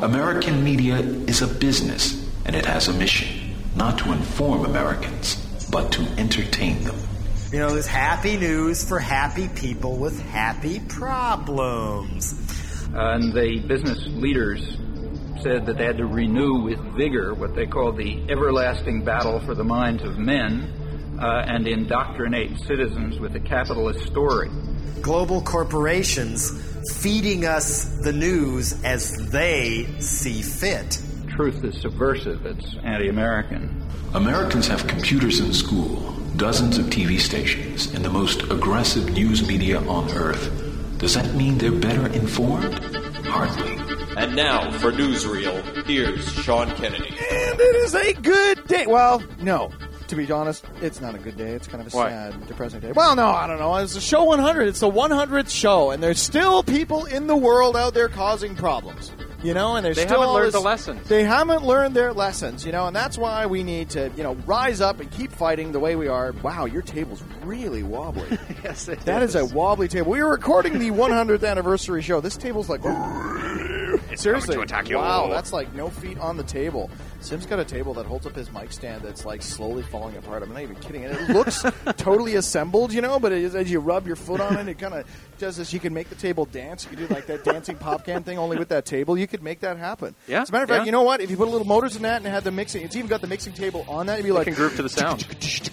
American media is a business, and it has a mission, not to inform Americans, but to entertain them. You know, there's happy news for happy people with happy problems. And the business leaders said that they had to renew with vigor what they call the everlasting battle for the minds of men and indoctrinate citizens with the capitalist story. Global corporations feeding us the news as they see fit. Truth is subversive. It's anti-American. Americans have computers in school, dozens of TV stations, and the most aggressive news media on Earth. Does that mean they're better informed? Hardly. And now, for Newsreel, here's Sean Kennedy. And it is a good day. Well, no. To be honest, it's not a good day. It's kind of a sad, depressing day. Well, no, I don't know. It's the show 100. It's the 100th show, and there's still people in the world out there causing problems. You know, and they haven't learned the lessons. They haven't learned their lessons, you know, and that's why we need to, you know, rise up and keep fighting the way we are. Wow, your table's really wobbly. Yes, it is. That is a wobbly table. We were recording the 100th anniversary show. This table's like... Seriously, to attack you. Wow, that's like no feet on the table. Sim's got a table that holds up his mic stand that's like slowly falling apart. I'm not even kidding. And it looks totally assembled, you know, but as you rub your foot on it, it kind of does this. You can make the table dance. You can do like that dancing pop can thing only with that table. You could make that happen. Yeah. As a matter of fact, you know what? If you put a little motors in that and had the mixing, it's even got the mixing table on that. You'd be like, can groove to the sound.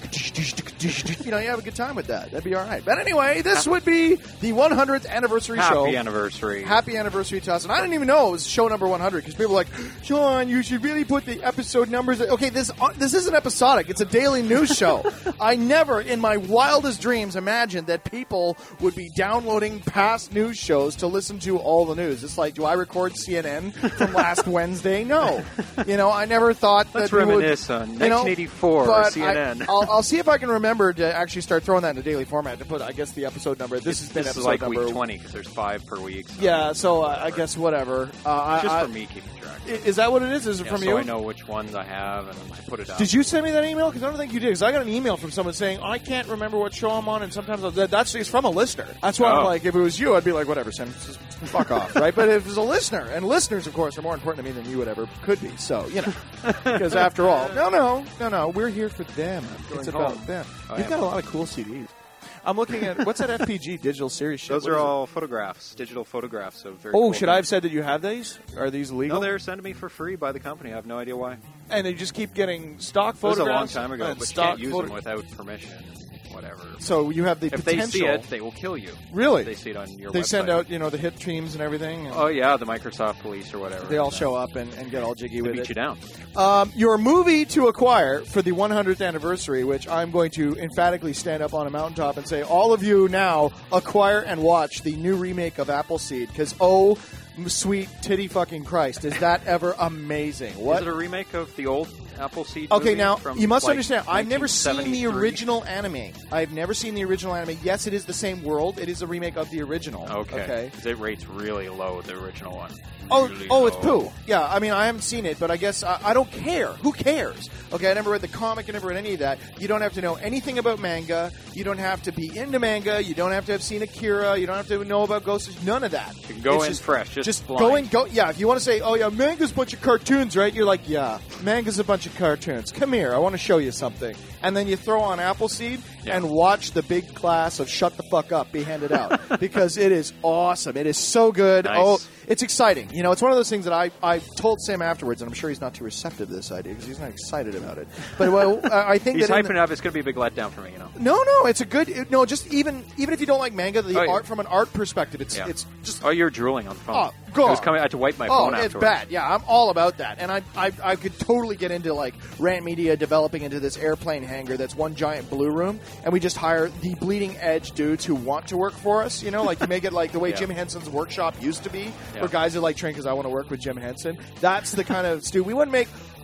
You know, you have a good time with that. That'd be all right. But anyway, this would be the 100th anniversary show. Happy anniversary. Happy anniversary to us. And I didn't even know it was show number 100 because people were like, Sean, you should really put the episode numbers. Okay, this isn't episodic. It's a daily news show. I never, in my wildest dreams, imagined that people would be downloading past news shows to listen to all the news. It's like, do I record CNN from last Wednesday? No. You know, I never thought that Let's reminisce on 1984 CNN. I'll see if I can remember to actually start throwing that in a daily format to put, I guess, the episode number. This has been episode like number... week 20 because there's 5 per week. So. Yeah, so I guess whatever. Just for me keeping track. Is that what it is? Is it from you? So I know which ones I have and I put it out. Did you send me that email? Because I don't think you did. Because I got an email from someone saying, I can't remember what show I'm on, and sometimes it's from a listener. That's why I'm like, if it was you, I'd be like, whatever, Sam, just fuck off, right? But if it was a listener, and listeners, of course, are more important to me than you would ever could be. So, you know, because after all, no, we're here for them. It's about them. You've got a lot of cool CDs. I'm looking at, what's that FPG digital series shit? Those are all photographs, digital photographs of very cool should things. I have said that you have these? Are these legal? No, they're sent to me for free by the company. I have no idea why. And they just keep getting stock photographs? photographs? It was a long time ago, but you can't use them without permission. Whatever. So you have the potential. If they see it, they will kill you. Really? If they see it on your website. They send out, the hit teams and everything? And oh, yeah, the Microsoft police or whatever. They all show up and get all jiggy with it. They beat you down. Your movie to acquire for the 100th anniversary, which I'm going to emphatically stand up on a mountaintop and say, all of you now acquire and watch the new remake of Appleseed, because oh, sweet titty fucking Christ, is that ever amazing. What? Is it a remake of the old Appleseed movie? Okay, now, from, you must understand, I've never seen the 1973? original anime. I've never seen the original anime. Yes, it is the same world. It is a remake of the original. Okay. Because it rates really low, the original one. It's poo. Yeah, I mean, I haven't seen it, but I guess I don't care. Who cares? Okay, I never read the comic. I never read any of that. You don't have to know anything about manga. You don't have to be into manga. You don't have to have seen Akira. You don't have to know about Ghost. None of that. You can go in fresh, just blind. Yeah, if you want to say, oh, yeah, manga's a bunch of cartoons, right? You're like, yeah, manga's a bunch of cartoons. Come here. I want to show you something. And then you throw on Appleseed and watch the big class of Shut the Fuck Up be handed out. Because it is awesome. It is so good. Nice. Oh, it's exciting. You know, it's one of those things that I told Sam afterwards, and I'm sure he's not too receptive to this idea because he's not excited about it. But I think he's that hyping it up. It's going to be a big letdown for me, you know. No, it's a good. No, just even if you don't like manga, art from an art perspective, it's just. Oh, you're drooling on the phone. Oh, God. I was coming. I had to wipe my phone afterwards. It's bad. Yeah, I'm all about that, and I could totally get into like Rant Media developing into this airplane hangar that's one giant blue room, and we just hire the bleeding edge dudes who want to work for us. You know, like you make it like the way Jim Henson's workshop used to be, where guys are like trained because I want to work with Jim Henson. That's the kind of Stu. We wouldn't make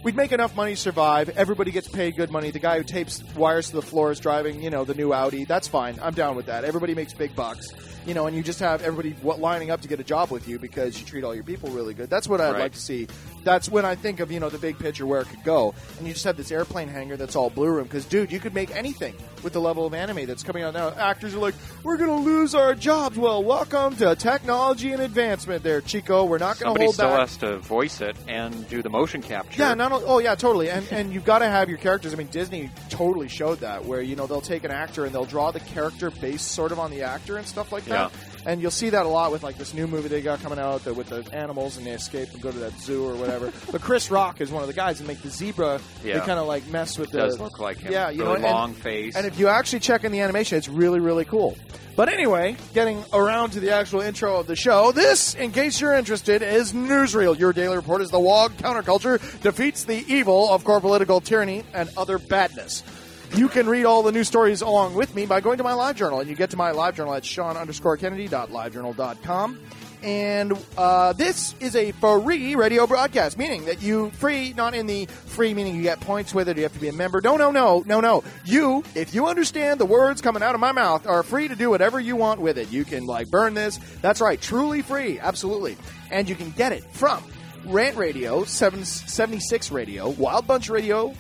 we'd make enough money to survive. Everybody gets paid good money. The guy who tapes wires to the floor is driving, the new Audi. That's fine. I'm down with that. Everybody makes big bucks. And you just have everybody lining up to get a job with you because you treat all your people really good. That's what I'd like to see. That's when I think of, the big picture where it could go. And you just have this airplane hangar that's all Blue Room. Because, dude, you could make anything with the level of anime that's coming out now. Actors are like, we're going to lose our jobs. Well, welcome to technology and advancement there, Chico. We're not going to hold back. Somebody still has to voice it and do the motion capture. Yeah, totally. And you've got to have your characters. I mean, Disney totally showed that where, they'll take an actor and they'll draw the character based sort of on the actor and stuff like that. And you'll see that a lot with, like, this new movie they got coming out with the animals and they escape and go to that zoo or whatever. But Chris Rock is one of the guys that make the zebra. Yeah. They kind of, like, mess with it does look like him. Yeah, really long face. And if you actually check in the animation, it's really, really cool. But anyway, getting around to the actual intro of the show, this, in case you're interested, is Newsreel. Your daily report as the WOG counterculture defeats the evil of core political tyranny and other badness. You can read all the news stories along with me by going to my live journal, and you get to my live journal at Sean_Kennedy.livejournal.com. And this is a free radio broadcast, meaning that not in the free meaning you get points with it, you have to be a member. No. You, if you understand the words coming out of my mouth, are free to do whatever you want with it. You can, burn this. That's right, truly free, absolutely. And you can get it from Rant Radio, 76 Radio, Wild Bunch Radio,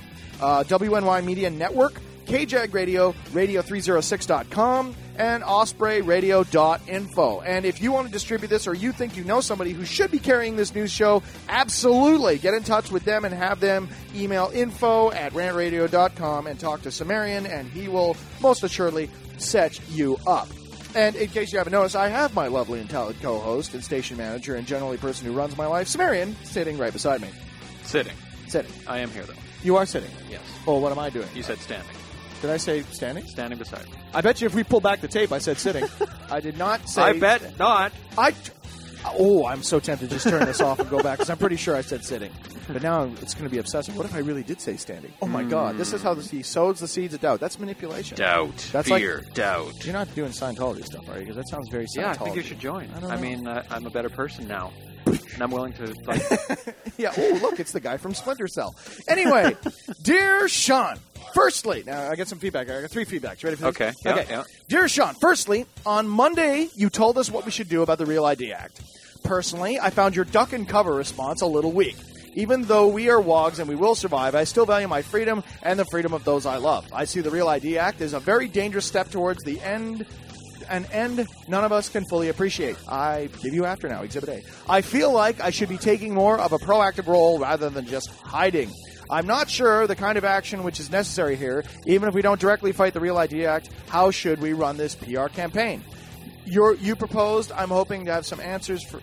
WNY Media Network, KJAG Radio, Radio306.com, and OspreyRadio.info. And if you want to distribute this or you think you know somebody who should be carrying this news show, absolutely get in touch with them and have them email info@rantradio.com and talk to Sumerian, and he will most assuredly set you up. And in case you haven't noticed, I have my lovely and talented co-host and station manager and generally person who runs my life, Sumerian, sitting right beside me. Sitting. I am here, though. You are sitting? Yes. Oh, what am I doing? You said standing. Did I say standing? Standing beside me. I bet you if we pull back the tape, I said sitting. I did not say... I bet not. I'm so tempted to just turn this off and go back, because I'm pretty sure I said sitting. But now it's going to be obsessive. What if I really did say standing? Oh, my God. This is how he sows the seeds of doubt. That's manipulation. Doubt. That's fear. Doubt. You're not doing Scientology stuff, are you? Because that sounds very Scientology. Yeah, I think you should join. I mean, I'm a better person now. And I'm willing to, Yeah, oh, look, it's the guy from Splinter Cell. Anyway, dear Sean, firstly, now I got some feedback. I got 3 feedbacks. Ready for this? Okay. Yeah. Dear Sean, firstly, on Monday, you told us what we should do about the Real ID Act. Personally, I found your duck and cover response a little weak. Even though we are WOGs and we will survive, I still value my freedom and the freedom of those I love. I see the Real ID Act as a very dangerous step towards the end... an end none of us can fully appreciate. I give you after now, Exhibit A. I feel like I should be taking more of a proactive role rather than just hiding. I'm not sure the kind of action which is necessary here. Even if we don't directly fight the Real ID Act, how should we run this PR campaign? You proposed. I'm hoping to have some answers for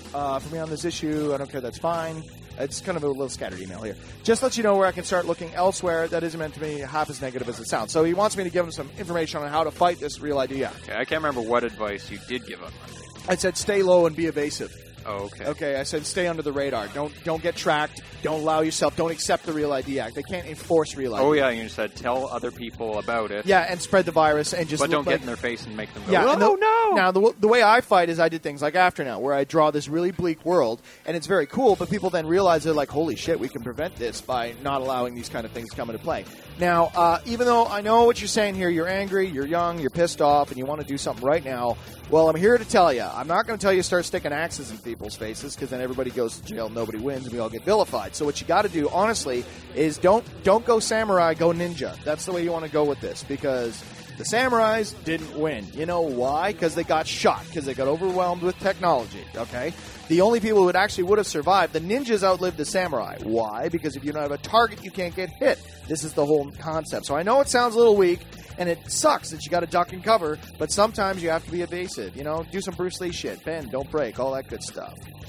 me on this issue. I don't care. That's fine. It's kind of a little scattered email here. Just let you know where I can start looking elsewhere. That isn't meant to be half as negative as it sounds. So he wants me to give him some information on how to fight this Real ID Act. Okay, I can't remember what advice you did give him. I said stay low and be evasive. Oh, okay. Okay, I said stay under the radar. Don't get tracked. Don't allow yourself. Don't accept the Real ID Act. They can't enforce Real ID. Oh, yeah, you said tell other people about it. Yeah, and spread the virus and just... But don't get in their face and make them go, no! Now, the way I fight is I did things like After Now, where I draw this really bleak world, and it's very cool, but people then realize they're like, holy shit, we can prevent this by not allowing these kind of things to come into play. Now, even though I know what you're saying here, you're angry, you're young, you're pissed off, and you want to do something right now, well, I'm here to tell you. I'm not going to tell you to start sticking axes in people's faces, because then everybody goes to jail, nobody wins, and we all get vilified. So what you got to do, honestly, is don't go samurai, go ninja. That's the way you want to go with this, because the samurais didn't win. You know why? Because they got shot, because they got overwhelmed with technology, okay? The only people who would have survived, the ninjas outlived the samurai. Why? Because if you don't have a target, you can't get hit. This is the whole concept. So I know it sounds a little weak, and it sucks that you got to duck and cover, but sometimes you have to be evasive. You know, do some Bruce Lee shit. Bend, don't break, all that good stuff.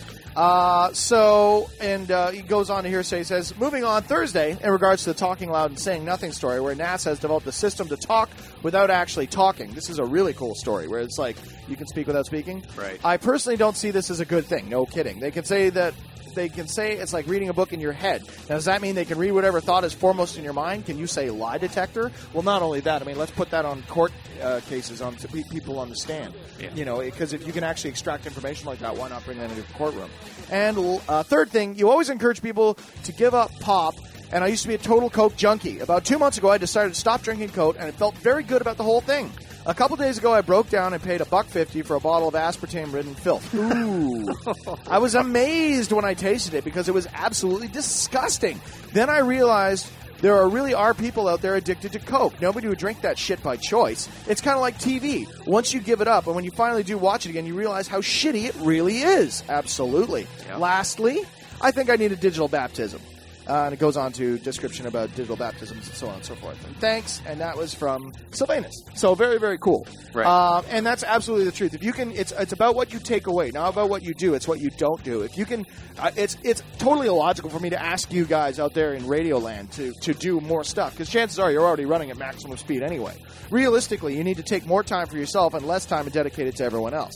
He goes on to here, he says, moving on Thursday, in regards to the talking loud and saying nothing story, where NASA has developed a system to talk without actually talking. This is a really cool story, where it's like, you can speak without speaking. Right. I personally don't see this as a good thing. No kidding. They can say that they can say it's like reading a book in your head. Now, does that mean they can read whatever thought is foremost in your mind? Can you say lie detector? Well, not only that. I mean, let's put that on court cases on to people on the stand. Yeah. You know, because if you can actually extract information like that, why not bring that into the courtroom? And third thing, you always encourage people to give up pop. And I used to be a total Coke junkie. About 2 months ago, I decided to stop drinking Coke, and it felt very good about the whole thing. A couple days ago, I broke down and paid $1.50 for a bottle of aspartame-ridden filth. Ooh. I was amazed when I tasted it because it was absolutely disgusting. Then I realized there really are people out there addicted to Coke. Nobody would drink that shit by choice. It's kind of like TV. Once you give it up, and when you finally do watch it again, you realize how shitty it really is. Absolutely. Yep. Lastly, I think I need a digital baptism. And it goes on to description about digital baptisms and so on and so forth. And thanks, and that was from Sylvanus. So very, very cool. Right. And that's absolutely the truth. If you can, it's about what you take away, not about what you do. It's what you don't do. If you can, it's totally illogical for me to ask you guys out there in Radioland to do more stuff, because chances are you're already running at maximum speed anyway. Realistically, you need to take more time for yourself and less time and dedicate it to everyone else.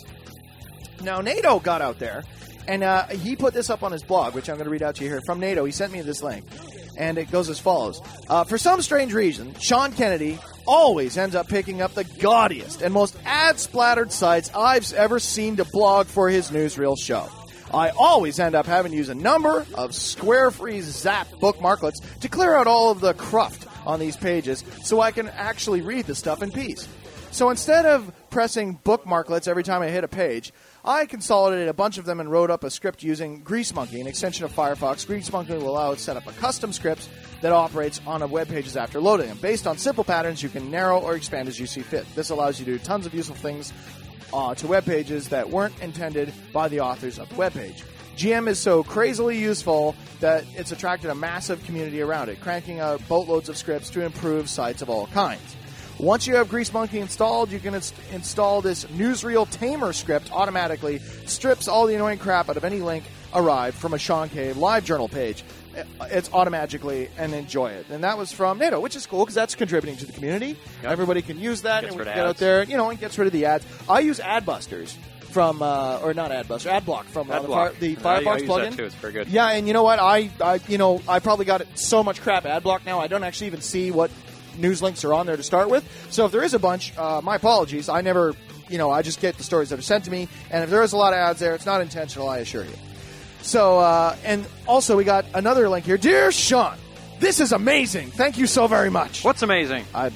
Now, NATO got out there. And he put this up on his blog, which I'm going to read out to you here. From NATO, he sent me this link. And it goes as follows. For some strange reason, Sean Kennedy always ends up picking up the gaudiest and most ad-splattered sites I've ever seen to blog for his newsreel show. I always end up having to use a number of square-free Zap bookmarklets to clear out all of the cruft on these pages so I can actually read the stuff in peace. So instead of pressing bookmarklets every time I hit a page, I consolidated a bunch of them and wrote up a script using GreaseMonkey, an extension of Firefox. GreaseMonkey will allow it to set up a custom script that operates on web pages after loading them. Based on simple patterns, you can narrow or expand as you see fit. This allows you to do tons of useful things to web pages that weren't intended by the authors of the web page. GM is so crazily useful that it's attracted a massive community around it, cranking out boatloads of scripts to improve sites of all kinds. Once you have GreaseMonkey installed, you can install this newsreel tamer script automatically. Strips all the annoying crap out of any link arrived from a Sean K live journal page. It's automatically and enjoy it. And that was from NATO, which is cool because that's contributing to the community. Yep. Everybody can use that and we can get out there, and gets rid of the ads. I use Adbusters from, or not Adbuster, Adblock from the Firefox plugin. I use that too. It's very good. Yeah, and you know what? I probably got so much crap Adblock now. I don't actually even see what news links are on there to start with. So if there is a bunch, my apologies. I never, I just get the stories that are sent to me. And if there is a lot of ads there, it's not intentional, I assure you. So, and also we got another link here. Dear Sean, this is amazing. Thank you so very much. What's amazing? I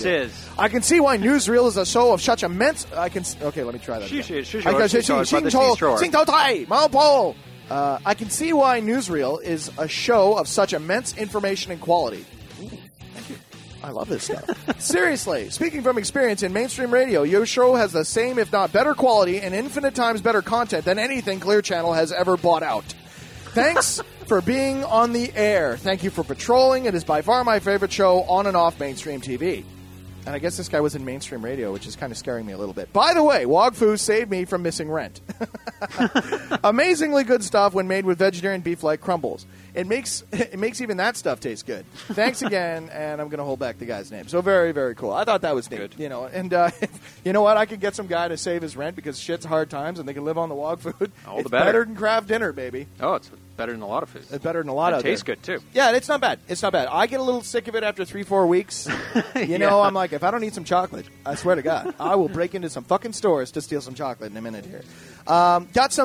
can see why Newsreel is a show of such immense... Okay, let me try that again. I can see why Newsreel is a show of such immense information and quality. I love this stuff. Seriously, speaking from experience in mainstream radio, your show has the same, if not better quality and infinite times better content than anything Clear Channel has ever bought out. Thanks for being on the air. Thank you for patrolling. It is by far my favorite show on and off mainstream TV. And I guess this guy was in mainstream radio, which is kind of scaring me a little bit. By the way, Wogfu saved me from missing rent. Amazingly good stuff when made with vegetarian beef-like crumbles. It makes even that stuff taste good. Thanks again, and I'm going to hold back the guy's name. So very, very cool. I thought that was neat. Good. And you know what? I could get some guy to save his rent because shit's hard times, and they can live on the Wog food. All the better. Better than craft dinner, baby. Oh, it's better than a lot of food. It's better than a lot of it. It tastes good, too. Yeah, it's not bad. It's not bad. I get a little sick of it after 3-4 weeks. I'm like, if I don't eat some chocolate, I swear to God, I will break into some fucking stores to steal some chocolate in a minute here. My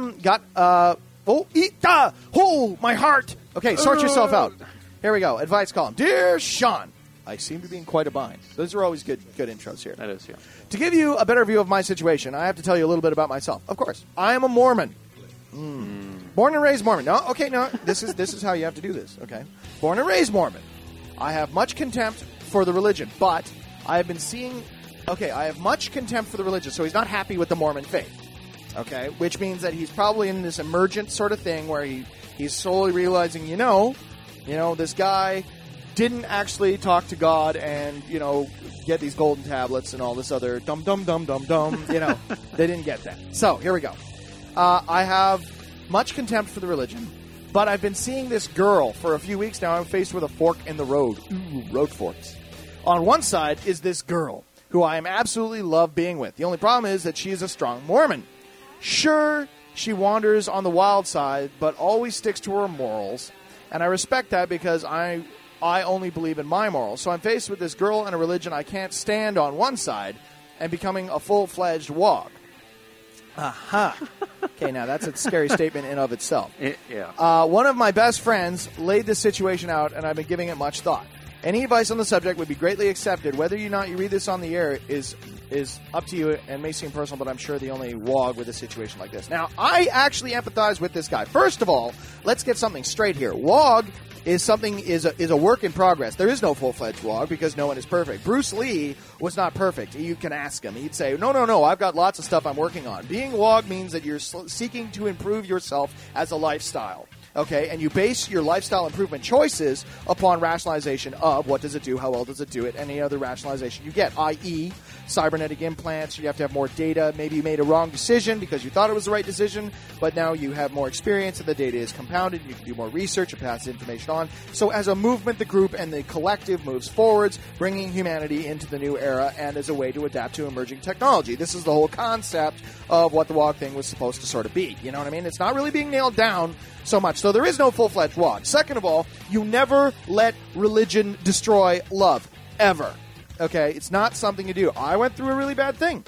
heart. Okay, sort yourself out. Here we go. Advice column. Dear Sean, I seem to be in quite a bind. Those are always good intros here. That is, yeah. To give you a better view of my situation, I have to tell you a little bit about myself. Of course, I am a Mormon. Born and raised Mormon. No, okay, no. This is how you have to do this. Okay, born and raised Mormon. I have much contempt for the religion, but I have been seeing. Okay, I have much contempt for the religion, so he's not happy with the Mormon faith. Okay, which means that he's probably in this emergent sort of thing where he's slowly realizing, this guy didn't actually talk to God and, get these golden tablets and all this other dum. They didn't get that. So, here we go. I have much contempt for the religion, but I've been seeing this girl for a few weeks now. I'm faced with a fork in the road. Ooh, road forks. On one side is this girl, who I am absolutely love being with. The only problem is that she is a strong Mormon. Sure, she wanders on the wild side, but always sticks to her morals. And I respect that because I only believe in my morals. So I'm faced with this girl and a religion I can't stand on one side and becoming a full-fledged wog. Aha. Okay, now that's a scary statement in of itself. Yeah. One of my best friends laid this situation out, and I've been giving it much thought. Any advice on the subject would be greatly accepted. Whether or not you read this on the air is up to you and may seem personal, but I'm sure the only wog with a situation like this. Now, I actually empathize with this guy. First of all, let's get something straight here. Wog is a work in progress. There is no full-fledged wog because no one is perfect. Bruce Lee was not perfect. You can ask him. He'd say, no, I've got lots of stuff I'm working on. Being wog means that you're seeking to improve yourself as a lifestyle. Okay, and you base your lifestyle improvement choices upon rationalization of what does it do, how well does it do it, any other rationalization you get, i.e., cybernetic implants. You have to have more data. Maybe you made a wrong decision because you thought it was the right decision, but now you have more experience and the data is compounded. You can do more research and pass the information on. So as a movement, the group and the collective moves forwards, bringing humanity into the new era and as a way to adapt to emerging technology. This is the whole concept of what the wog thing was supposed to sort of be. You know what I mean? It's not really being nailed down so much. So there is no full-fledged wog. Second of all, you never let religion destroy love. Ever. Okay? It's not something you do. I went through a really bad thing.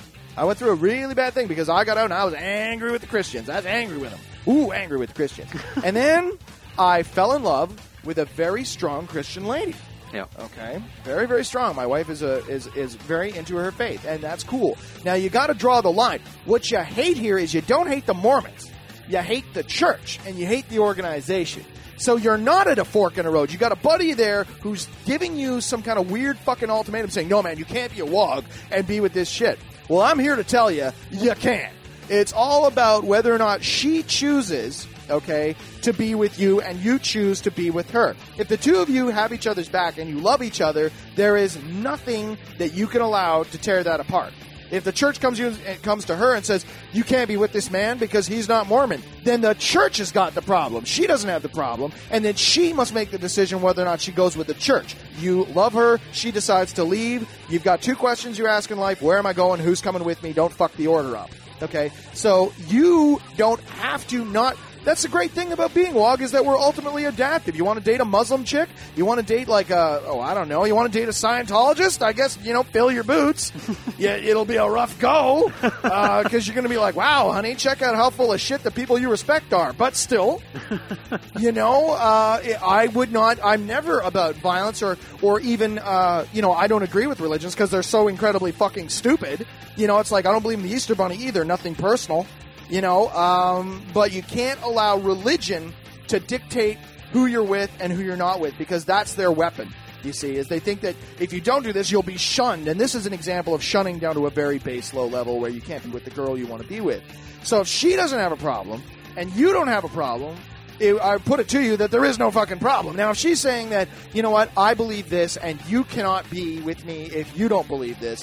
Because I got out and I was angry with the Christians. I was angry with them. Ooh, angry with the Christians. And then I fell in love with a very strong Christian lady. Yeah. Okay. Very, very strong. My wife is very into her faith, and that's cool. Now, you got to draw the line. What you hate here is you don't hate the Mormons. You hate the church, and you hate the organization. So you're not at a fork in the road. You got a buddy there who's giving you some kind of weird fucking ultimatum saying, no, man, you can't be a wog and be with this shit. Well, I'm here to tell you, you can. It's all about whether or not she chooses, okay, to be with you and you choose to be with her. If the two of you have each other's back and you love each other, there is nothing that you can allow to tear that apart. If the church comes to her and says, you can't be with this man because he's not Mormon, then the church has got the problem. She doesn't have the problem, and then she must make the decision whether or not she goes with the church. You love her, she decides to leave. You've got two questions you ask in life. Where am I going? Who's coming with me? Don't fuck the order up. Okay? So you don't have to not... That's the great thing about being wog is that we're ultimately adaptive. You want to date a Muslim chick? You want to date like a, I don't know. You want to date a Scientologist? I guess, fill your boots. Yeah, it'll be a rough go because you're going to be like, wow, honey, check out how full of shit the people you respect are. But still, I would not, I'm never about violence or even, I don't agree with religions because they're so incredibly fucking stupid. It's like I don't believe in the Easter Bunny either. Nothing personal. But you can't allow religion to dictate who you're with and who you're not with because that's their weapon, you see, is they think that if you don't do this, you'll be shunned. And this is an example of shunning down to a very base low level where you can't be with the girl you want to be with. So if she doesn't have a problem and you don't have a problem, I put it to you that there is no fucking problem. Now, if she's saying that, you know what, I believe this and you cannot be with me if you don't believe this,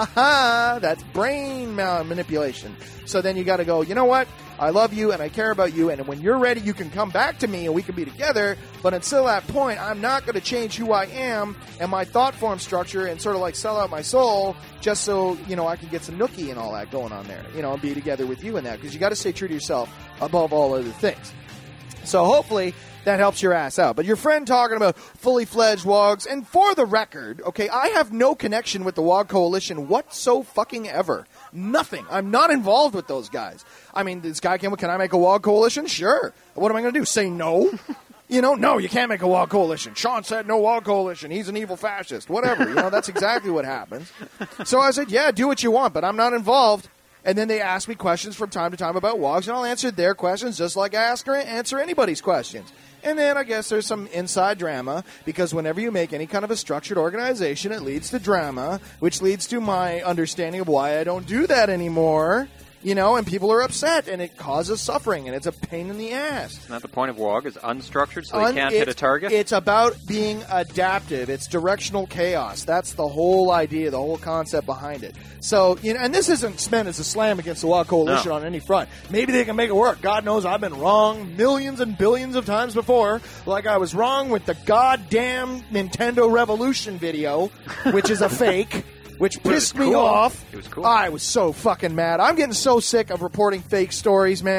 that's brain manipulation. So then you got to go, you know what, I love you and I care about you, and when you're ready, you can come back to me and we can be together, but until that point, I'm not going to change who I am and my thought form structure and sort of like sell out my soul just so, I can get some nookie and all that going on there, and be together with you in that, because you got to stay true to yourself above all other things. So hopefully that helps your ass out. But your friend talking about fully fledged wogs, and for the record, okay, I have no connection with the Wog Coalition whatso-fucking-ever. Nothing. I'm not involved with those guys. I mean, this guy can I make a Wog Coalition? Sure. What am I going to do? Say no? No, you can't make a Wog Coalition. Sean said no Wog Coalition. He's an evil fascist. Whatever. That's exactly what happens. So I said, yeah, do what you want, but I'm not involved. And then they ask me questions from time to time about wogs, and I'll answer their questions just like I answer anybody's questions. And then I guess there's some inside drama, because whenever you make any kind of a structured organization, it leads to drama, which leads to my understanding of why I don't do that anymore. And people are upset, and it causes suffering, and it's a pain in the ass. Isn't that the point of WOG? Is unstructured, so they can't hit a target? It's about being adaptive. It's directional chaos. That's the whole idea, the whole concept behind it. So, and this isn't meant as a slam against the WOG Coalition on any front. Maybe they can make it work. God knows I've been wrong millions and billions of times before, like I was wrong with the goddamn Nintendo Revolution video, which is a fake. Which pissed me off. It was cool. I was so fucking mad. I'm getting so sick of reporting fake stories, man.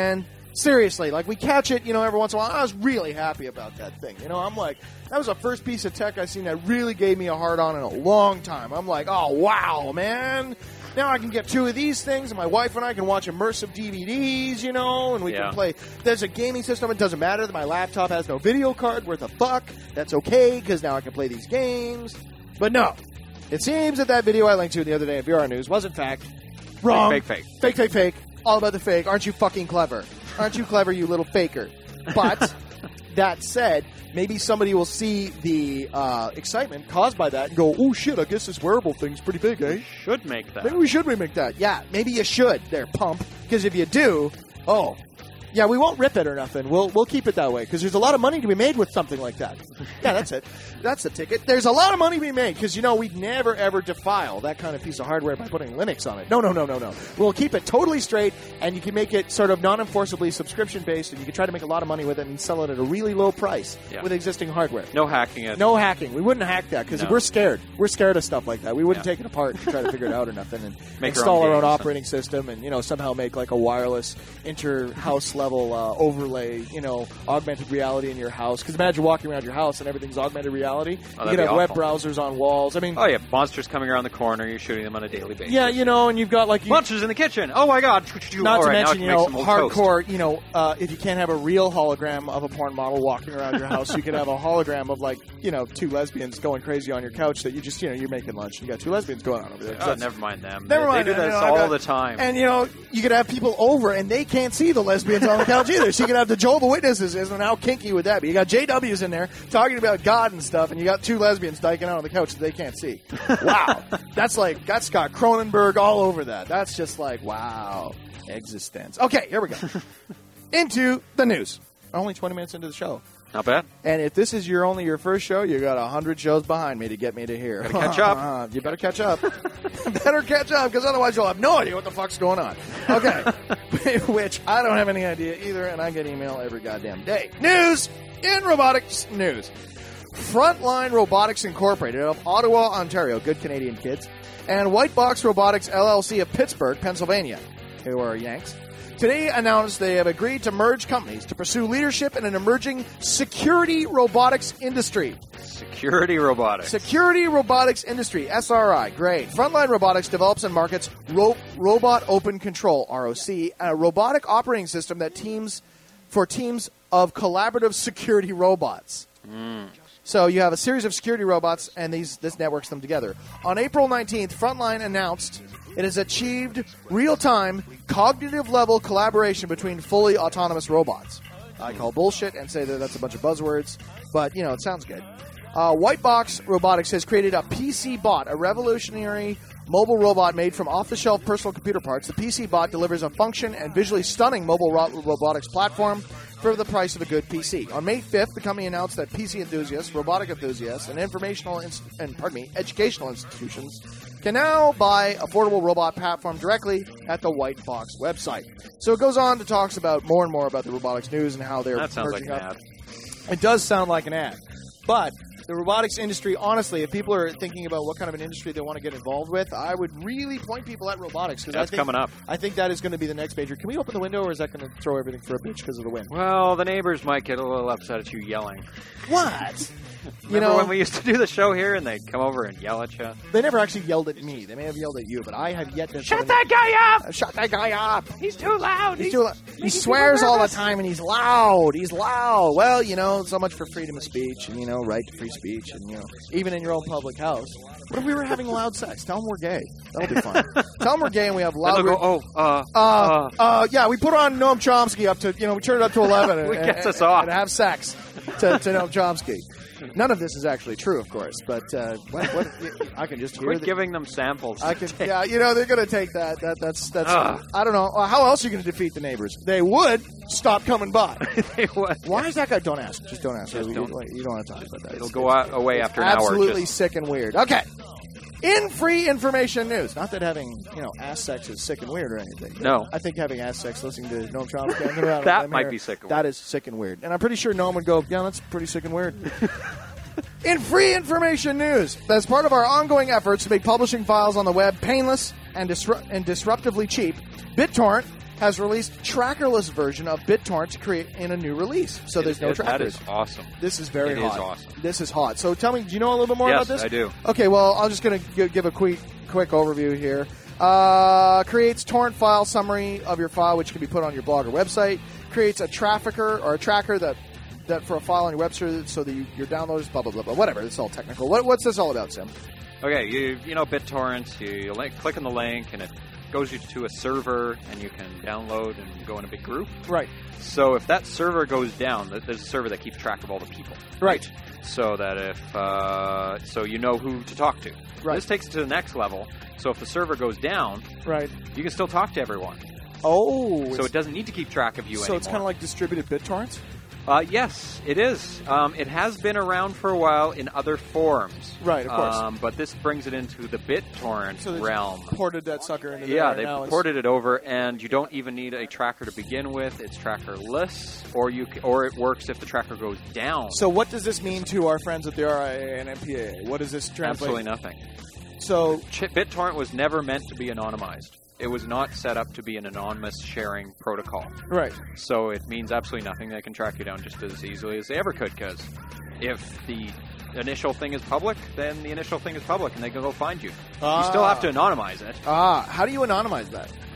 Seriously, like we catch it, every once in a while. I was really happy about that thing. I'm like, that was the first piece of tech I seen that really gave me a hard on in a long time. I'm like, oh wow, man. Now I can get 2 of these things, and my wife and I can watch immersive DVDs, and we can play. There's a gaming system. It doesn't matter that my laptop has no video card worth a fuck. That's okay, because now I can play these games. But no. It seems that video I linked to the other day in VR News was, in fact, wrong. Fake. All about the fake. Aren't you fucking clever? Aren't you clever, you little faker? But that said, maybe somebody will see the excitement caused by that and go, oh shit, I guess this wearable thing's pretty big, eh? Should make that. Maybe we should remake that. Yeah, maybe you should there, pump. Because if you do, yeah, we won't rip it or nothing. We'll keep it that way because there's a lot of money to be made with something like that. Yeah, that's it. That's the ticket. There's a lot of money to be made because, we'd never, ever defile that kind of piece of hardware by putting Linux on it. No. We'll keep it totally straight, and you can make it sort of non-enforceably subscription-based, and you can try to make a lot of money with it and sell it at a really low price with existing hardware. No hacking it. No hacking. We wouldn't hack that because we're scared. We're scared of stuff like that. We wouldn't take it apart and try to figure it out or nothing and install our own operating system and, somehow make like a wireless inter-house level overlay, augmented reality in your house. Because imagine walking around your house and everything's augmented reality. You could have web browsers on walls. I mean, monsters coming around the corner. You're shooting them on a daily basis. Yeah, and you've got like monsters in the kitchen. Oh my god! Not to mention, hardcore. If you can't have a real hologram of a porn model walking around your house, you could have a hologram of like 2 lesbians going crazy on your couch that you just you're making lunch. You got 2 lesbians going on over there. Oh, never mind them. Never mind. They do this all the time. And you could have people over and they can't see the lesbians on the couch either. So you could have the Jehovah's Witnesses. And how kinky would that be? You got JWs in there talking about God and stuff, and you got 2 lesbians dyking out on the couch that they can't see. Wow. That's got Cronenberg all over that. That's just like, wow. Existence. Okay, here we go. Into the news. Only 20 minutes into the show. Not bad. And if this is your first show, you got 100 shows behind me to get me to here. Better catch up. You better catch up. Better catch up, because otherwise you'll have no idea what the fuck's going on. Okay. Which I don't have any idea either, and I get email every goddamn day. News in robotics news. Frontline Robotics Incorporated of Ottawa, Ontario, good Canadian kids, and White Box Robotics LLC of Pittsburgh, Pennsylvania, who are Yanks, today announced they have agreed to merge companies to pursue leadership in an emerging security robotics industry. Security robotics industry, SRI, great. Frontline Robotics develops and markets Robot Open Control, ROC, a robotic operating system that teams of collaborative security robots. So you have a series of security robots, and this networks them together. On April 19th, Frontline announced it has achieved real-time, cognitive-level collaboration between fully autonomous robots. I call bullshit and say that that's a bunch of buzzwords, but, it sounds good. White Box Robotics has created a PC Bot, a revolutionary mobile robot made from off-the-shelf personal computer parts. The PC Bot delivers a function and visually stunning mobile robotics platform for the price of a good PC. On May 5th, the company announced that PC enthusiasts, robotic enthusiasts, and educational institutions can now buy affordable robot platform directly at the White Box website. So it goes on to talk about more and more about the robotics news and how they're that sounds like merging an up. ad. It does sound like an ad, but the robotics industry, honestly, if people are thinking about what kind of an industry they want to get involved with, I would really point people at robotics. That's coming up. I think that is going to be the next major. Can we open the window, or is that going to throw everything for a bitch because of the wind? Well, the neighbors might get a little upset at you yelling. What? Remember when we used to do the show here and they'd come over and yell at you? They never actually yelled at me. They may have yelled at you, but I have yet to... Shut that guy up! Shut that guy up! He's too loud! He's too loud. He swears all the time, and he's loud. He's loud. Well, so much for freedom of speech and, right to free speech and, even in your own public house. What if we were having loud sex? Tell them we're gay. That'll be fun. Tell them we're gay and we have loud... yeah, we put on Noam Chomsky up to, we turn it up to 11 and have sex to Noam Chomsky. None of this is actually true, of course, but what I can just hear... Quit giving them samples. they're going to take that. That's I don't know. How else are you going to defeat the neighbors? They would stop coming by. They would. Why is that guy... Don't ask. Just don't ask. You don't want to talk about that. It'll go away after an hour. Absolutely sick and weird. Okay. In free information news, not that having, ass sex is sick and weird or anything. No. I think having ass sex listening to Noam Chomsky... that might be sick and weird. That is sick and weird. And I'm pretty sure Noam would go, yeah, that's pretty sick and weird. In free information news, as part of our ongoing efforts to make publishing files on the web painless and disruptively cheap, BitTorrent has released trackerless version of BitTorrent to create in a new release. So there's no trackers. That is awesome. This is very hot. It is awesome. This is hot. So tell me, do you know a little bit more about this? Yes, I do. Okay, well, I'm just going to give a quick overview here. Creates torrent file summary of your file, which can be put on your blog or website. Creates a trafficker or a tracker that for a file on your website so that your downloads, blah, blah, blah, blah. Whatever. It's all technical. What's this all about, Sim? Okay, you know BitTorrent, you click on the link, and it goes you to a server, and you can download and go in a big group. Right. So if that server goes down, there's a server that keeps track of all the people. Right. So that if so you know who to talk to. Right. This takes it to the next level. So if the server goes down, right, you can still talk to everyone. Oh. So it doesn't need to keep track of you anymore. So it's kind of like distributed BitTorrents? Yes, it is. It has been around for a while in other forms. Right, of course. But this brings it into the BitTorrent realm. Ported that sucker into there. Yeah, they ported it over, and you don't even need a tracker to begin with. It's trackerless, or it works if the tracker goes down. So what does this mean to our friends at the RIA and MPAA? What does this translate? Absolutely nothing. So BitTorrent was never meant to be anonymized. It was not set up to be an anonymous sharing protocol. Right. So it means absolutely nothing. They can track you down just as easily as they ever could, because if the initial thing is public, then the initial thing is public, and they can go find you. You still have to anonymize it. How do you anonymize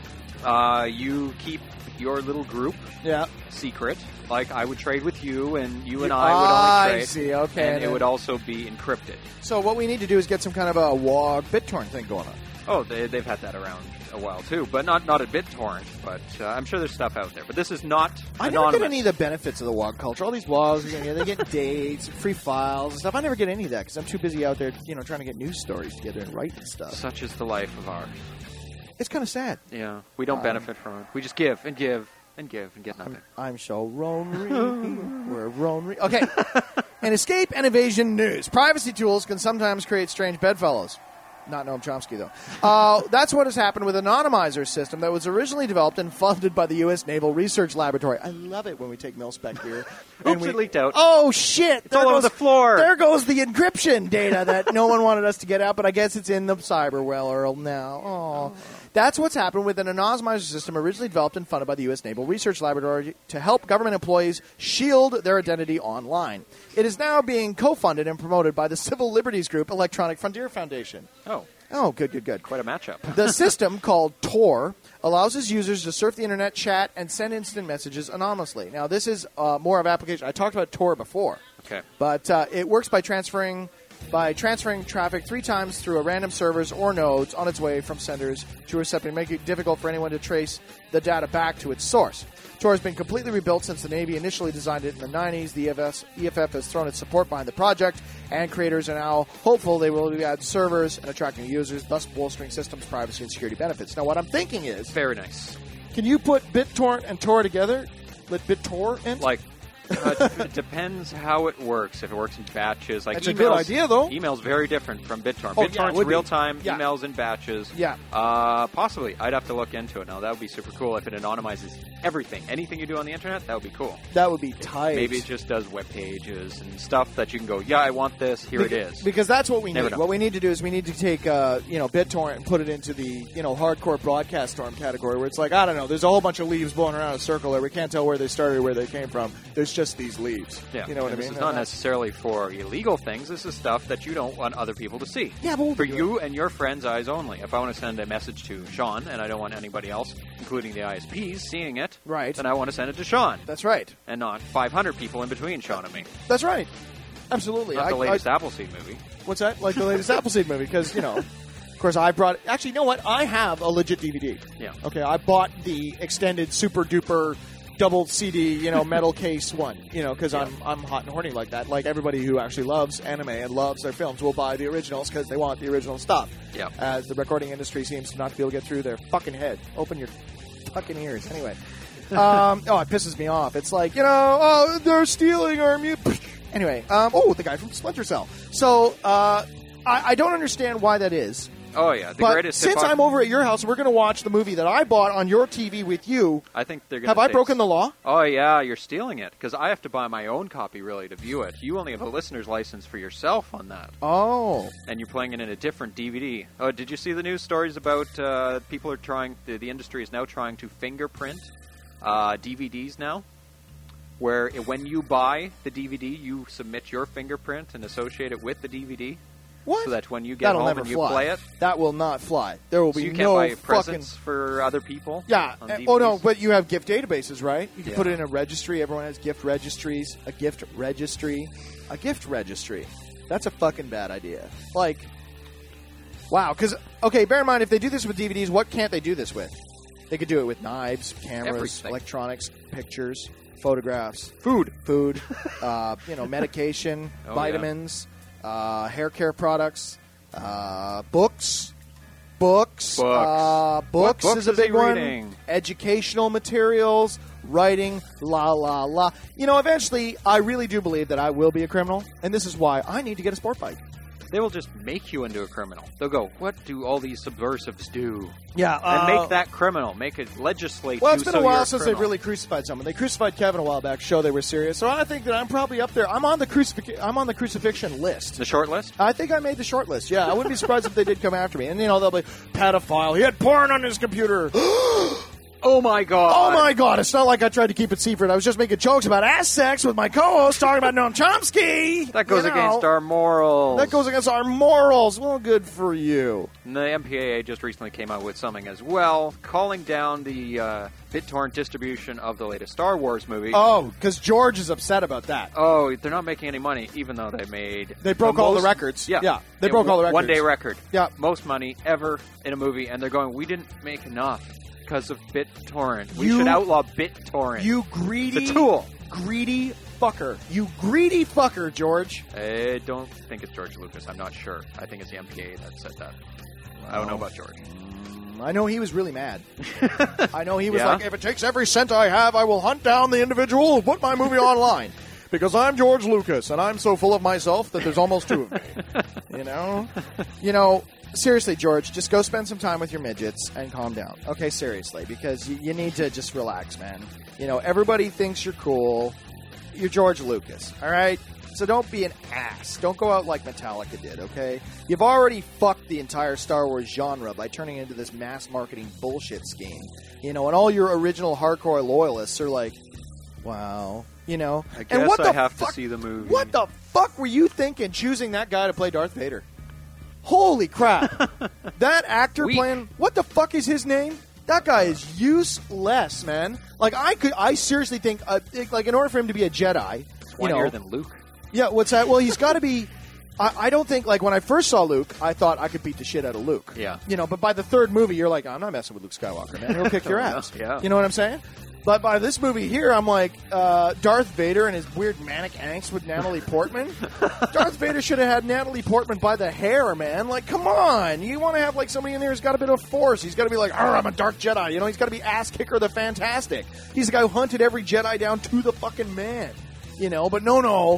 that? You keep your little group secret. Like, I would trade with you, and you and I would only trade. I see, okay. And it would also be encrypted. So what we need to do is get some kind of a WOG BitTorrent thing going on. Oh, they've had that around a while, too. But not at BitTorrent, but I'm sure there's stuff out there. But this is not I anonymous. never get any of the benefits of the WOG culture. All these WOGs, they get dates, free files and stuff. I never get any of that because I'm too busy out there, trying to get news stories together and writing stuff. Such is the life of ours. It's kind of sad. Yeah, we don't benefit from it. We just give and give and give and get nothing. I'm so lonely. We're lonely. Okay. In escape and evasion news, privacy tools can sometimes create strange bedfellows. Not Noam Chomsky, though. That's what has happened with Anonymizer system that was originally developed and funded by the U.S. Naval Research Laboratory. I love it when we take mil-spec here. Oops, it leaked out. Oh, shit. It's all over the floor. There goes the encryption data that no one wanted us to get out, but I guess it's in the cyber world now. Oh. That's what's happened with an anonymizer system originally developed and funded by the U.S. Naval Research Laboratory to help government employees shield their identity online. It is now being co-funded and promoted by the civil liberties group Electronic Frontier Foundation. Oh, good. Quite a matchup. The system, called Tor, allows its users to surf the internet, chat, and send instant messages anonymously. Now, this is more of application. I talked about Tor before. Okay. But it works by transferring traffic 3 times through a random servers or nodes on its way from senders to recipient, making it difficult for anyone to trace the data back to its source. Tor has been completely rebuilt since the Navy initially designed it in the 90s. The EFF has thrown its support behind the project, and creators are now hopeful they will add servers and attracting users, thus bolstering systems, privacy, and security benefits. Now, what I'm thinking is... Very nice. Can you put BitTorrent and Tor together? Let BitTor in? It depends how it works. If it works in batches, that's a good idea, though. Email's very different from BitTorrent. BitTorrent's real time. Emails in batches. Yeah. Possibly. I'd have to look into it. Now that would be super cool if it anonymizes everything. Anything you do on the internet, that would be cool. That would be tight. Maybe it just does web pages and stuff that you can go, yeah, I want this. Here it is. Because that's what we Never need. know. What we need to do is we need to take BitTorrent and put it into the hardcore broadcast storm category, where it's like, I don't know, there's a whole bunch of leaves blowing around a circle there. We can't tell where they started or where they came from. There's just these leaves. Yeah. You know what I mean? This is not necessarily for illegal things. This is stuff that you don't want other people to see. Yeah, but for you and your friends' eyes only. If I want to send a message to Sean and I don't want anybody else, including the ISPs, seeing it, right, then I want to send it to Sean. That's right. And not 500 people in between Sean and me. That's right. Absolutely. Not the latest Appleseed movie. What's that? Like the latest Appleseed movie? Because, of course, I brought... Actually, you know what? I have a legit DVD. Yeah. Okay, I bought the extended super-duper double CD, metal case one, because I'm hot and horny like that. Like everybody who actually loves anime and loves their films will buy the originals because they want the original stuff. Yeah. As the recording industry seems to not be able to get through their fucking head. Open your fucking ears. Anyway. It pisses me off. It's like, they're stealing our music. Anyway, the guy from Splinter Cell. So, I don't understand why that is. Oh, yeah. The But greatest since I'm over at your house, we're going to watch the movie that I bought on your TV with you. I think they're going Have I broken the law? Oh, yeah, you're stealing it, because I have to buy my own copy, really, to view it. You only have a listener's license for yourself on that. Oh. And you're playing it in a different DVD. Oh, did you see the news stories about people are trying, the industry is now trying to fingerprint DVDs now? Where when you buy the DVD, you submit your fingerprint and associate it with the DVD. What? So that when you get That'll home never and you fly. play it. That will not fly. There will So be you can't no buy fucking... presents for other people? Yeah. on Oh, no, DVDs? but you have gift databases, right? You can Yeah. put it in a registry. Everyone has gift registries. A gift registry. A gift registry. That's a fucking bad idea. Like, wow. Because, okay, bear in mind, if they do this with DVDs, what can't they do this with? They could do it with knives, cameras, Everything. electronics, pictures, photographs, food, medication, Oh, vitamins, hair care products, books. Books What books is a is he big one. reading? Educational materials, writing, la, la, la. You know, eventually, I really do believe that I will be a criminal, and this is why I need to get a sport bike. They will just make you into a criminal. They'll go, what do all these subversives do? Yeah. And make that criminal. Make it legislate Well, you it's been so a you're while since they've criminal. really crucified someone. They crucified Kevin a while back to show they were serious, so I think that I'm probably up there. I'm on the crucifixion list. The short list? I think I made the short list, yeah. I wouldn't be surprised if they did come after me. And, you know, they'll be, pedophile, he had porn on his computer. Oh, my God. Oh, my God. It's not like I tried to keep it secret. I was just making jokes about ass sex with my co-host talking about Noam Chomsky. That goes You know, against our morals. That goes against our morals. Well, good for you. And the MPAA just recently came out with something as well, calling down the BitTorrent distribution of the latest Star Wars movie. Oh, because George is upset about that. Oh, they're not making any money, even though they made... They broke all the records. Yeah. Yeah, they broke all the records. One-day record. Yeah. Most money ever in a movie, and they're going, we didn't make enough because of BitTorrent. We You- should outlaw BitTorrent. You greedy... The tool. Greedy fucker. You greedy fucker, George. I don't think it's George Lucas. I'm not sure. I think it's the MPAA that said that. I don't know about George. I know he was really mad. I know he was Yeah? like, if it takes every cent I have, I will hunt down the individual who put my movie online. Because I'm George Lucas, and I'm so full of myself that there's almost two of me. You know? You know, seriously, George, just go spend some time with your midgets and calm down. Okay, seriously, because you need to just relax, man. You know, everybody thinks you're cool. You're George Lucas, all right? So don't be an ass. Don't go out like Metallica did, okay? You've already fucked the entire Star Wars genre by turning it into this mass marketing bullshit scheme. You know, and all your original hardcore loyalists are like, wow. You know? I And guess what I the have fuck, to see the movie. What the fuck were you thinking choosing that guy to play Darth Vader? Holy crap. That actor Weak. playing... What the fuck is his name? That guy is useless, man. Like, I seriously think, like, in order for him to be a Jedi... Funnier than Luke. Yeah, what's that? Well, he's got to be... I don't think, like, when I first saw Luke, I thought I could beat the shit out of Luke. Yeah. You know, but by the third movie, you're like, I'm not messing with Luke Skywalker, man. He'll kick your ass. Yeah. You know what I'm saying? But by this movie here, I'm like, Darth Vader and his weird manic angst with Natalie Portman. Darth Vader should have had Natalie Portman by the hair, man. Like, come on. You want to have, like, somebody in there who's got a bit of force. He's got to be like, I'm a dark Jedi. You know, he's got to be ass kicker the fantastic. He's the guy who hunted every Jedi down to the fucking man. You know, but no.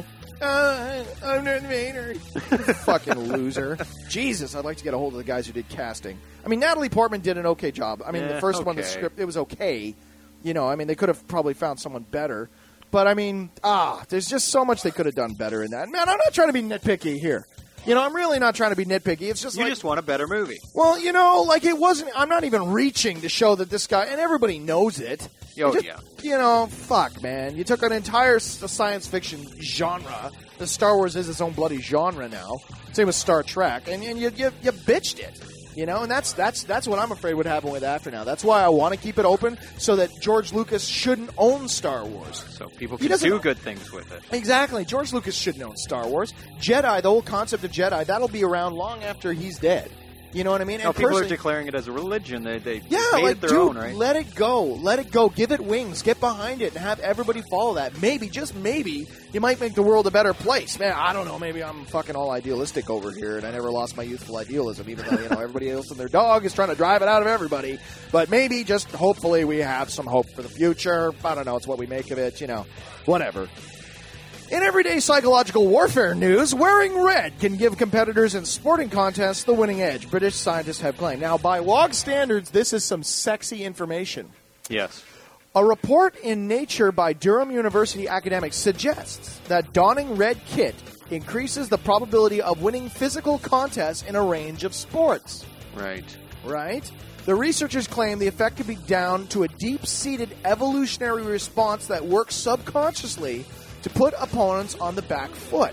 I'm Darth Vader. Fucking loser. Jesus, I'd like to get a hold of the guys who did casting. I mean, Natalie Portman did an okay job. I mean, the first one, the okay. script, it was okay. You know, I mean, they could have probably found someone better. But, I mean, there's just so much they could have done better in that. Man, I'm not trying to be nitpicky here. You know, I'm really not trying to be nitpicky. It's just You like... just want a better movie. Well, you know, like, it wasn't... I'm not even reaching to show that this guy... And everybody knows it. Oh, Just, yeah. You know, fuck, man. You took an entire science fiction genre. The Star Wars is its own bloody genre now. Same with Star Trek. And you bitched it. You know, and that's what I'm afraid would happen with after now. That's why I want to keep it open so that George Lucas shouldn't own Star Wars. So people He can doesn't- do good things with it. Exactly. George Lucas shouldn't own Star Wars. Jedi, the whole concept of Jedi, that'll be around long after he's dead. You know what I mean? No, And people are personally- declaring it as a religion. They yeah, made like, it their dude, own, right? let it go. Let it go. Give it wings. Get behind it and have everybody follow that. Maybe, just maybe, you might make the world a better place. Man, I don't know. Maybe I'm fucking all idealistic over here, and I never lost my youthful idealism, even though, you know, everybody else and their dog is trying to drive it out of everybody. But maybe, just hopefully, we have some hope for the future. I don't know. It's what we make of it, you know. Whatever. In everyday psychological warfare news, wearing red can give competitors in sporting contests the winning edge, British scientists have claimed. Now, by WOG standards, this is some sexy information. Yes. A report in Nature by Durham University academics suggests that donning red kit increases the probability of winning physical contests in a range of sports. Right? The researchers claim the effect could be down to a deep-seated evolutionary response that works subconsciously to put opponents on the back foot.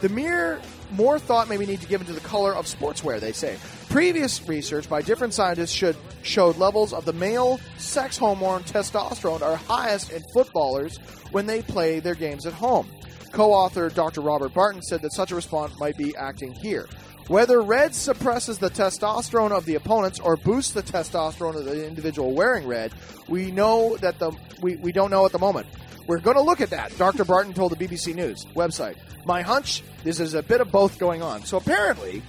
More thought may be need to give into the color of sportswear, they say. Previous research by different scientists showed levels of the male sex hormone testosterone are highest in footballers when they play their games at home. Co-author Dr. Robert Barton said that such a response might be acting here. Whether red suppresses the testosterone of the opponents or boosts the testosterone of the individual wearing red, we know that we don't know at the moment. We're going to look at that, Dr. Barton told the BBC News website. My hunch is there's a bit of both going on. So apparently,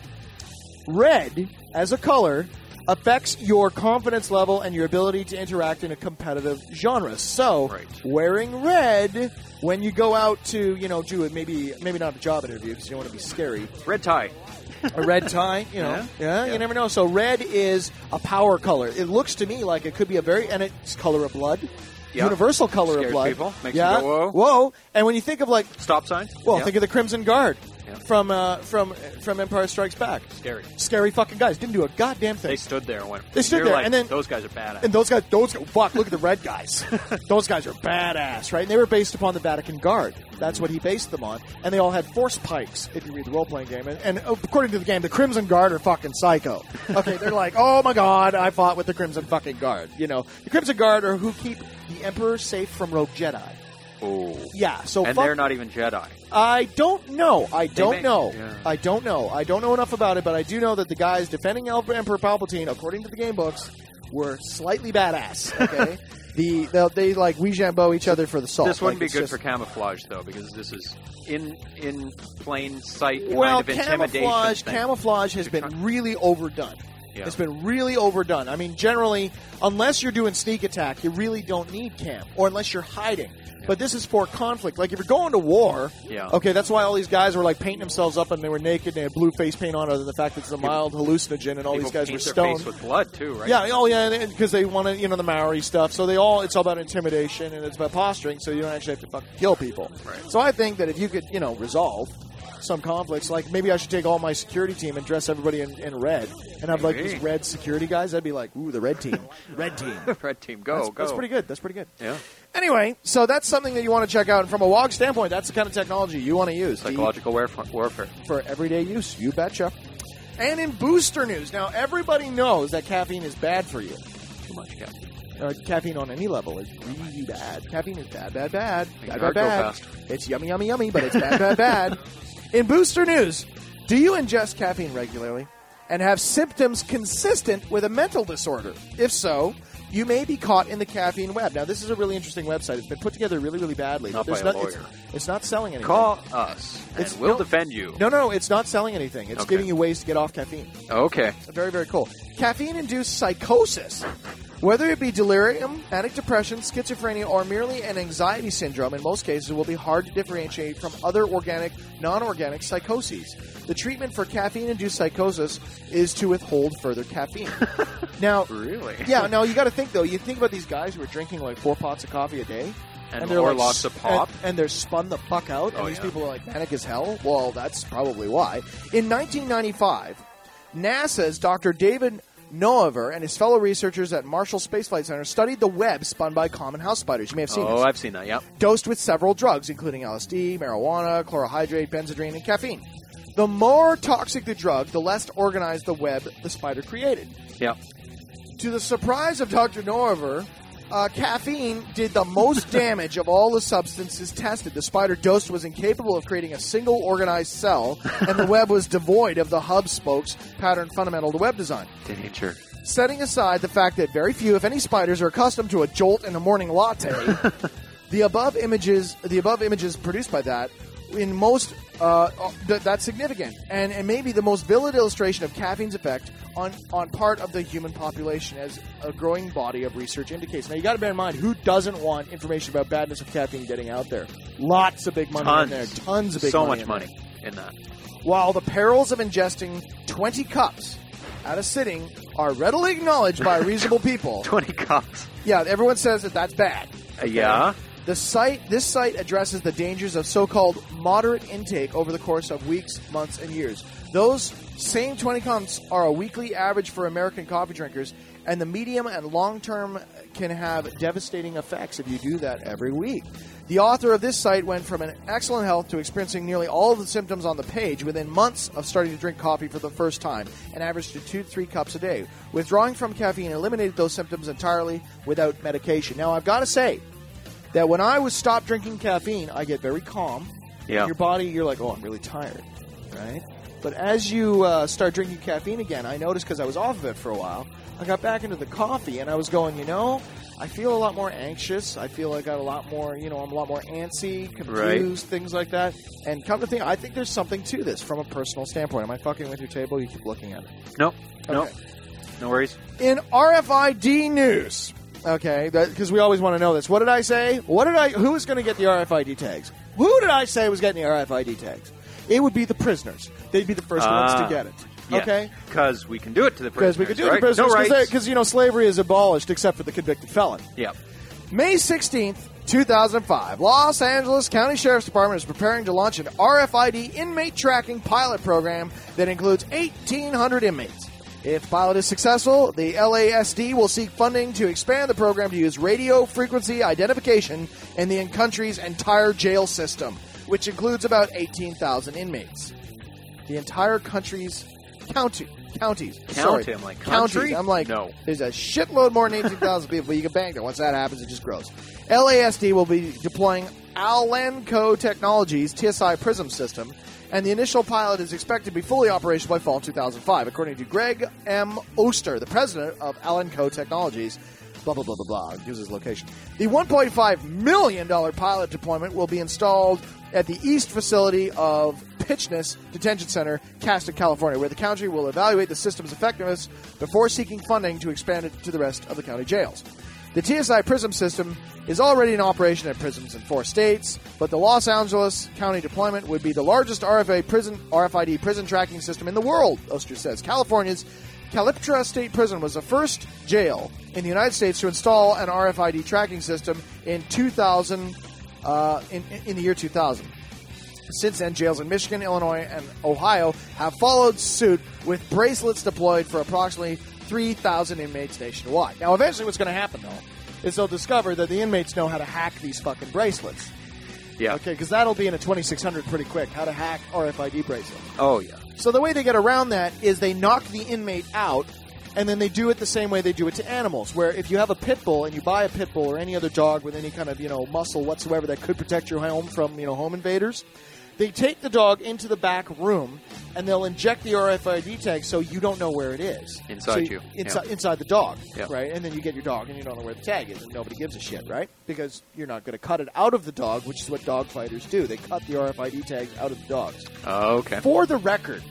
red as a color affects your confidence level and your ability to interact in a competitive genre. So, wearing red when you go out to, do it, maybe not a job interview because you don't want to be scary. Red tie. A red tie, Yeah, you never know. So red is a power color. It looks to me like it could be and it's color of blood. Yeah. Universal color Scares of blood. People. Makes them go, whoa. Whoa. And when you think of stop sign. Well, think of the Crimson Guard from Empire Strikes Back. Scary fucking guys. Didn't do a goddamn thing. They stood there and went. They stood there, and then those guys are badass. And those guys, fuck, look at the red guys. Those guys are badass, right? And they were based upon the Vatican Guard. That's what he based them on. And they all had force pikes, if you read the role-playing game. And according to the game, the Crimson Guard are fucking psycho. Okay, they're like, oh my god, I fought with the Crimson fucking Guard. The Crimson Guard are who keep the Emperor safe from rogue Jedi. Oh. Yeah, so and they're not even Jedi. I don't know. I don't know enough about it, but I do know that the guys defending Emperor Palpatine, according to the game books, were slightly badass. Okay, they like Ouijambo each other for the salt. This wouldn't be good for camouflage, though, because this is in plain sight kind of intimidation. Camouflage has been really overdone. Yeah. It's been really overdone. I mean, generally, unless you're doing sneak attack, you really don't need cam, or unless you're hiding. But this is for conflict. Like, if you're going to war, okay, that's why all these guys were, like, painting themselves up and they were naked and they had blue face paint on, other than the fact that it's a mild hallucinogen and all these guys were stoned. Their face with blood, too, right? Yeah, because they want to, the Maori stuff. So it's all about intimidation and it's about posturing, so you don't actually have to fucking kill people. Right. So I think that if you could, resolve some conflicts, like maybe I should take all my security team and dress everybody in red and have, like, these red security guys. I'd be like, ooh, the red team. Red team. Red team, go. That's pretty good. That's pretty good. Yeah. Anyway, so that's something that you want to check out. And from a WOG standpoint, that's the kind of technology you want to use. Psychological warfare. For everyday use. You betcha. And in booster news, now everybody knows that caffeine is bad for you. Too much caffeine. Caffeine on any level is really bad. Caffeine is bad. Bad. Fast. It's yummy, but it's bad. In booster news, do you ingest caffeine regularly and have symptoms consistent with a mental disorder? If so, you may be caught in the caffeine web. Now, this is a really interesting website. It's been put together really, really badly. Not by a lawyer. It's not selling anything. Call us, and we'll defend you. No, it's not selling anything. It's giving you ways to get off caffeine. Okay. Very, very cool. Caffeine-induced psychosis. Whether it be delirium, manic depression, schizophrenia, or merely an anxiety syndrome, in most cases it will be hard to differentiate from other organic, non-organic psychoses. The treatment for caffeine-induced psychosis is to withhold further caffeine. Now, really? Yeah, now you got to think, though. You think about these guys who are drinking like 4 pots of coffee a day. And they're like, lots of pop. And they're spun the fuck out. And these people are like manic as hell. Well, that's probably why. In 1995, NASA's Dr. David Noever and his fellow researchers at Marshall Space Flight Center studied the web spun by common house spiders. You may have seen this. Oh, I've seen that, yeah. Dosed with several drugs, including LSD, marijuana, chlorohydrate, benzodrine, and caffeine. The more toxic the drug, the less organized the web the spider created. Yeah. To the surprise of Dr. Noever, caffeine did the most damage of all the substances tested. The spider dosed was incapable of creating a single organized cell, and the web was devoid of the hub spokes pattern fundamental to web design. Danger. Setting aside the fact that very few, if any, spiders are accustomed to a jolt in a morning latte, the above images produced by that in most, that's significant, and maybe the most vivid illustration of caffeine's effect on part of the human population, as a growing body of research indicates. Now, you got to bear in mind, who doesn't want information about badness of caffeine getting out there? Lots of big money in there. Tons of big money. So much money in that. While the perils of ingesting 20 cups at a sitting are readily acknowledged by reasonable people. 20 cups. Yeah, everyone says that that's bad. Okay? Yeah. This site addresses the dangers of so-called moderate intake over the course of weeks, months, and years. Those same 20 cups are a weekly average for American coffee drinkers, and the medium and long-term can have devastating effects if you do that every week. The author of this site went from an excellent health to experiencing nearly all of the symptoms on the page within months of starting to drink coffee for the first time, and averaged to 2 to 3 cups a day. Withdrawing from caffeine eliminated those symptoms entirely without medication. Now, I've got to say that when I was stopped drinking caffeine, I get very calm. Yeah. Your body, you're like, oh, I'm really tired, right? But as you start drinking caffeine again, I noticed, because I was off of it for a while, I got back into the coffee, and I was going, I feel a lot more anxious. I feel like I got a lot more, I'm a lot more antsy, confused, things like that. And come to think, I think there's something to this from a personal standpoint. Am I fucking with your table? You keep looking at it. Nope. Okay. Nope. No worries. In RFID news, okay, because we always want to know this. What did I say? Who was going to get the RFID tags? Who did I say was getting the RFID tags? It would be the prisoners. They'd be the first ones to get it. Yeah, okay? Because we can do it to the prisoners. Because we can do it right? to prisoners. No rights. Because, slavery is abolished except for the convicted felon. Yep. May 16th, 2005, Los Angeles County Sheriff's Department is preparing to launch an RFID inmate tracking pilot program that includes 1,800 inmates. If the pilot is successful, the LASD will seek funding to expand the program to use radio frequency identification in the country's entire jail system, which includes about 18,000 inmates. The entire country's counties. Sorry. I'm like, country? Counties. I'm like, no. There's a shitload more than 18,000 people, but you can bank that. Once that happens, it just grows. LASD will be deploying Alanco Technologies' TSI PRISM system, and the initial pilot is expected to be fully operational by fall 2005, according to Greg M. Oster, the president of Alanco Technologies. Blah, blah, blah, blah, blah. Gives his location. The $1.5 million pilot deployment will be installed at the east facility of Pitchness Detention Center, Castro, California, where the county will evaluate the system's effectiveness before seeking funding to expand it to the rest of the county jails. The TSI PRISM system is already in operation at prisons in 4 states, but the Los Angeles County deployment would be the largest RFID prison tracking system in the world, Oster says. California's Caliptra State Prison was the first jail in the United States to install an RFID tracking system in 2000. In the year 2000. Since then, jails in Michigan, Illinois, and Ohio have followed suit with bracelets deployed for approximately 3,000 inmates nationwide. Now, eventually what's going to happen, though, is they'll discover that the inmates know how to hack these fucking bracelets. Yeah. Okay, because that'll be in a 2600 pretty quick, how to hack RFID bracelets. Oh, yeah. So the way they get around that is they knock the inmate out, and then they do it the same way they do it to animals, where if you have a pit bull and you buy a pit bull or any other dog with any kind of, muscle whatsoever that could protect your home from, home invaders, they take the dog into the back room and they'll inject the RFID tag so you don't know where it is. Inside Inside the dog, yeah. Right? And then you get your dog and you don't know where the tag is and nobody gives a shit, right? Because you're not going to cut it out of the dog, which is what dog fighters do. They cut the RFID tags out of the dogs. Oh, okay. For the record,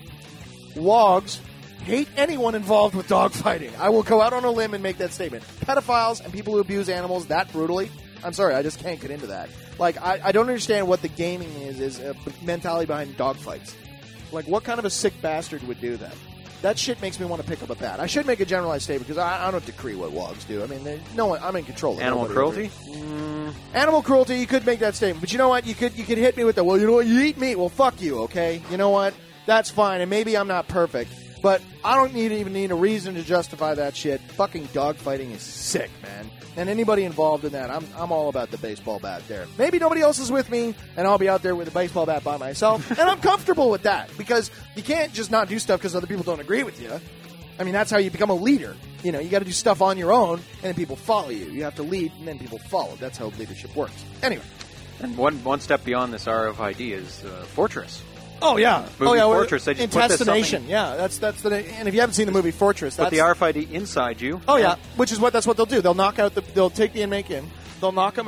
WOGs hate anyone involved with dog fighting. I will go out on a limb and make that statement. Pedophiles and people who abuse animals that brutally, I'm sorry, I just can't get into that. Like, I don't understand what the gaming is mentality behind dog fights. Like, what kind of a sick bastard would do that? That shit makes me want to pick up a bat. I should make a generalized statement because I don't decree what WOGs do. I mean, I'm in control of animal cruelty. Animal cruelty, you could make that statement. But you know what? You could hit me with the, well, you know what? You eat meat. Well, fuck you, okay? You know what? That's fine, and maybe I'm not perfect. But I don't even need a reason to justify that shit. Fucking dog fighting is sick, man. And anybody involved in that, I'm all about the baseball bat there. Maybe nobody else is with me, and I'll be out there with a baseball bat by myself. And I'm comfortable with that, because you can't just not do stuff because other people don't agree with you. I mean, that's how you become a leader. You got to do stuff on your own, and then people follow you. You have to lead, and then people follow. That's how leadership works. Anyway. And one step beyond this RFID is Fortress. Oh yeah, Fortress. They just Intestination. Yeah, that's the. And if you haven't seen the movie Fortress, that's put the RFID inside you. Oh yeah, that's what they'll do. They'll knock out they'll take the inmate in. They'll knock him out.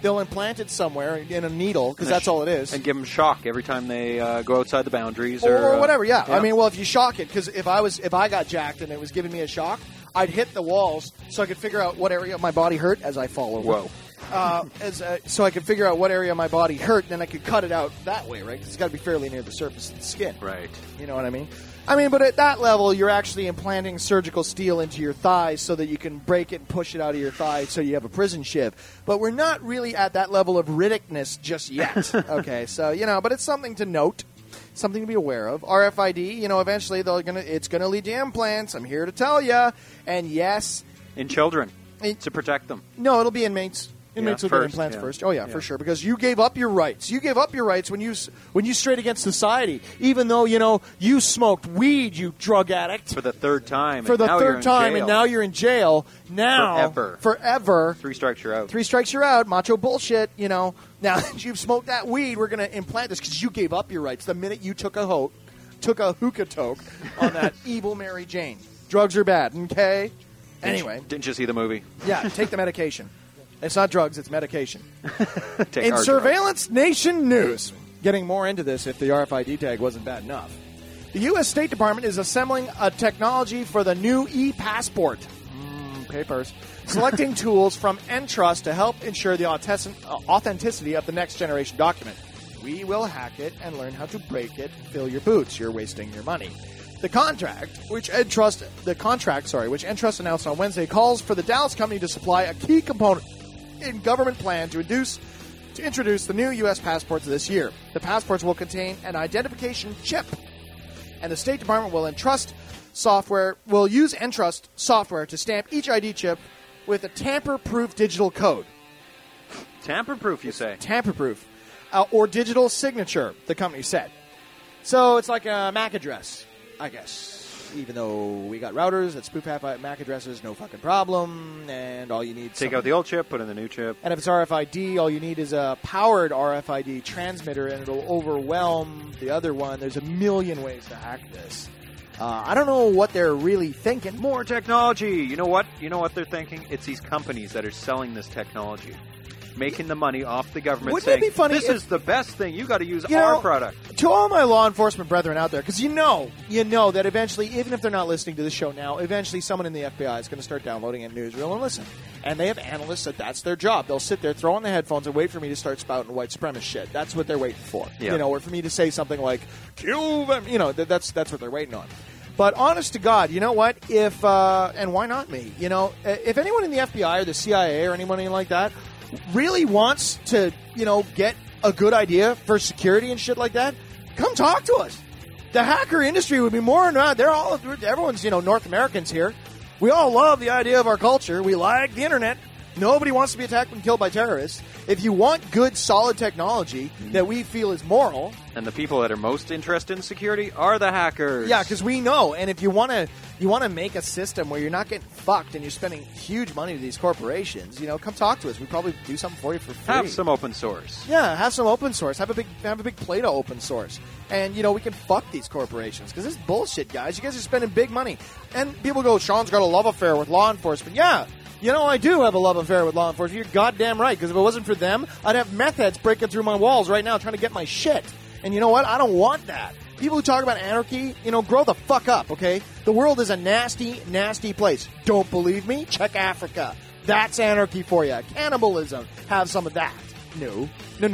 they'll implant it somewhere in a needle, because that's all it is. And give them shock every time they go outside the boundaries. Or whatever, yeah. I mean, well, if you shock it, because if I got jacked and it was giving me a shock, I'd hit the walls so I could figure out what area of my body hurt as I fall over. Whoa. So I could figure out what area of my body hurt, and then I could cut it out that way, right? Because it's got to be fairly near the surface of the skin. Right. You know what I mean? But at that level, you're actually implanting surgical steel into your thighs so that you can break it and push it out of your thigh so you have a prison ship. But we're not really at that level of Riddickness just yet. Okay, so, but it's something to note, something to be aware of. RFID, eventually it's going to lead to implants. I'm here to tell you. And yes. In children, to protect them. No, it'll be inmates. Inmates will get implants first. Oh, yeah, for sure. Because you gave up your rights. You gave up your rights when you strayed against society. Even though, you smoked weed, you drug addict. For the third time. And now you're in jail. Now. Forever. 3 strikes, you're out. 3 strikes, you're out. Macho bullshit, Now that you've smoked that weed, we're going to implant this because you gave up your rights the minute you took a hookah toke on that evil Mary Jane. Drugs are bad, okay? Anyway. Didn't you see the movie? Yeah, take the medication. It's not drugs, it's medication. In Surveillance Nation news, getting more into this if the RFID tag wasn't bad enough, the U.S. State Department is assembling a technology for the new e-passport. Papers. Selecting tools from Entrust to help ensure the authenticity of the next generation document. We will hack it and learn how to break it. Fill your boots. You're wasting your money. The contract, which Entrust announced on Wednesday, calls for the Dallas company to supply a key component in government plan to introduce the new U.S. passports this year. The passports will contain an identification chip, and the State Department will use Entrust software to stamp each ID chip with a tamper-proof digital code. Tamper-proof, you say? Tamper-proof. Or digital signature, the company said. So it's like a MAC address, I guess. Even though we got routers that spoof MAC addresses, no fucking problem. And all you need is take out the old chip, put in the new chip. And if it's RFID, all you need is a powered RFID transmitter, and it'll overwhelm the other one. There's a million ways to hack this. I don't know what they're really thinking. More technology. You know what? You know what they're thinking? It's these companies that are selling this technology, making the money off the government. Wouldn't it be funny? This is the best thing. You got to use our product. To all my law enforcement brethren out there, because you know that eventually, even if they're not listening to this show now, eventually someone in the FBI is going to start downloading a newsreel and listen. And they have analysts that's their job. They'll sit there, throw on the headphones, and wait for me to start spouting white supremacist shit. That's what they're waiting for. Yeah. Or for me to say something like, kill them. That's what they're waiting on. But honest to God, you know what? If and why not me? If anyone in the FBI or the CIA or anyone like that really wants to, get a good idea for security and shit like that, come talk to us. The hacker industry would be more than that. Everyone's, North Americans here. We all love the idea of our culture. We like the internet. Nobody wants to be attacked and killed by terrorists. If you want good, solid technology that we feel is moral... And the people that are most interested in security are the hackers. Yeah, because we know. And if you want to make a system where you're not getting fucked and you're spending huge money to these corporations, come talk to us. We'd probably do something for you for free. Have some open source. Yeah, have some open source. Have a big plate of open source. And, we can fuck these corporations. Because this is bullshit, guys. You guys are spending big money. And people go, Sean's got a love affair with law enforcement. Yeah. I do have a love affair with law enforcement. You're goddamn right, because if it wasn't for them, I'd have meth heads breaking through my walls right now trying to get my shit. And you know what? I don't want that. People who talk about anarchy, grow the fuck up, okay? The world is a nasty, nasty place. Don't believe me? Check Africa. That's anarchy for you. Cannibalism. Have some of that. No.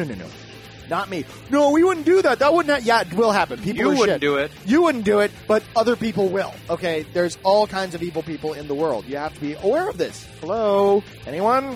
Not me. No, we wouldn't do that. That wouldn't yeah, it will happen. People You wouldn't do it. You wouldn't do it, but other people will. Okay? There's all kinds of evil people in the world. You have to be aware of this. Hello? Anyone?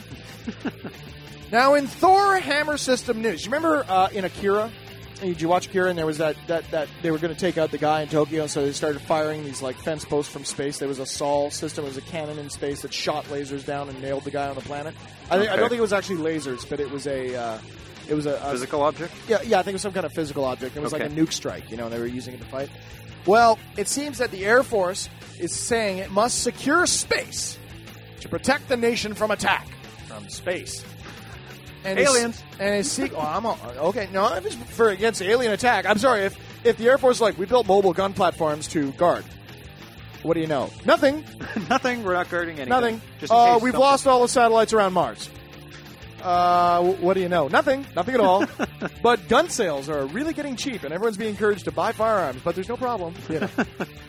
Now, in Thor Hammer System news, you remember in Akira? Did you watch Akira? And there was that they were going to take out the guy in Tokyo, so they started firing these fence posts from space. There was a Sol system. It was a cannon in space that shot lasers down and nailed the guy on the planet. I don't think it was actually lasers, but it was a physical object? Yeah, I think it was some kind of physical object. It was like a nuke strike, and they were using it to fight. Well, it seems that the Air Force is saying it must secure space to protect the nation from attack from space. And aliens. Okay, no, if it's for against alien attack, I'm sorry, if the Air Force is we built mobile gun platforms to guard. What do you know? Nothing. Nothing. We're not guarding anything. Nothing. Just in case we've lost all the satellites around Mars. What do you know? Nothing at all. But gun sales are really getting cheap, and everyone's being encouraged to buy firearms, but there's no problem. You know.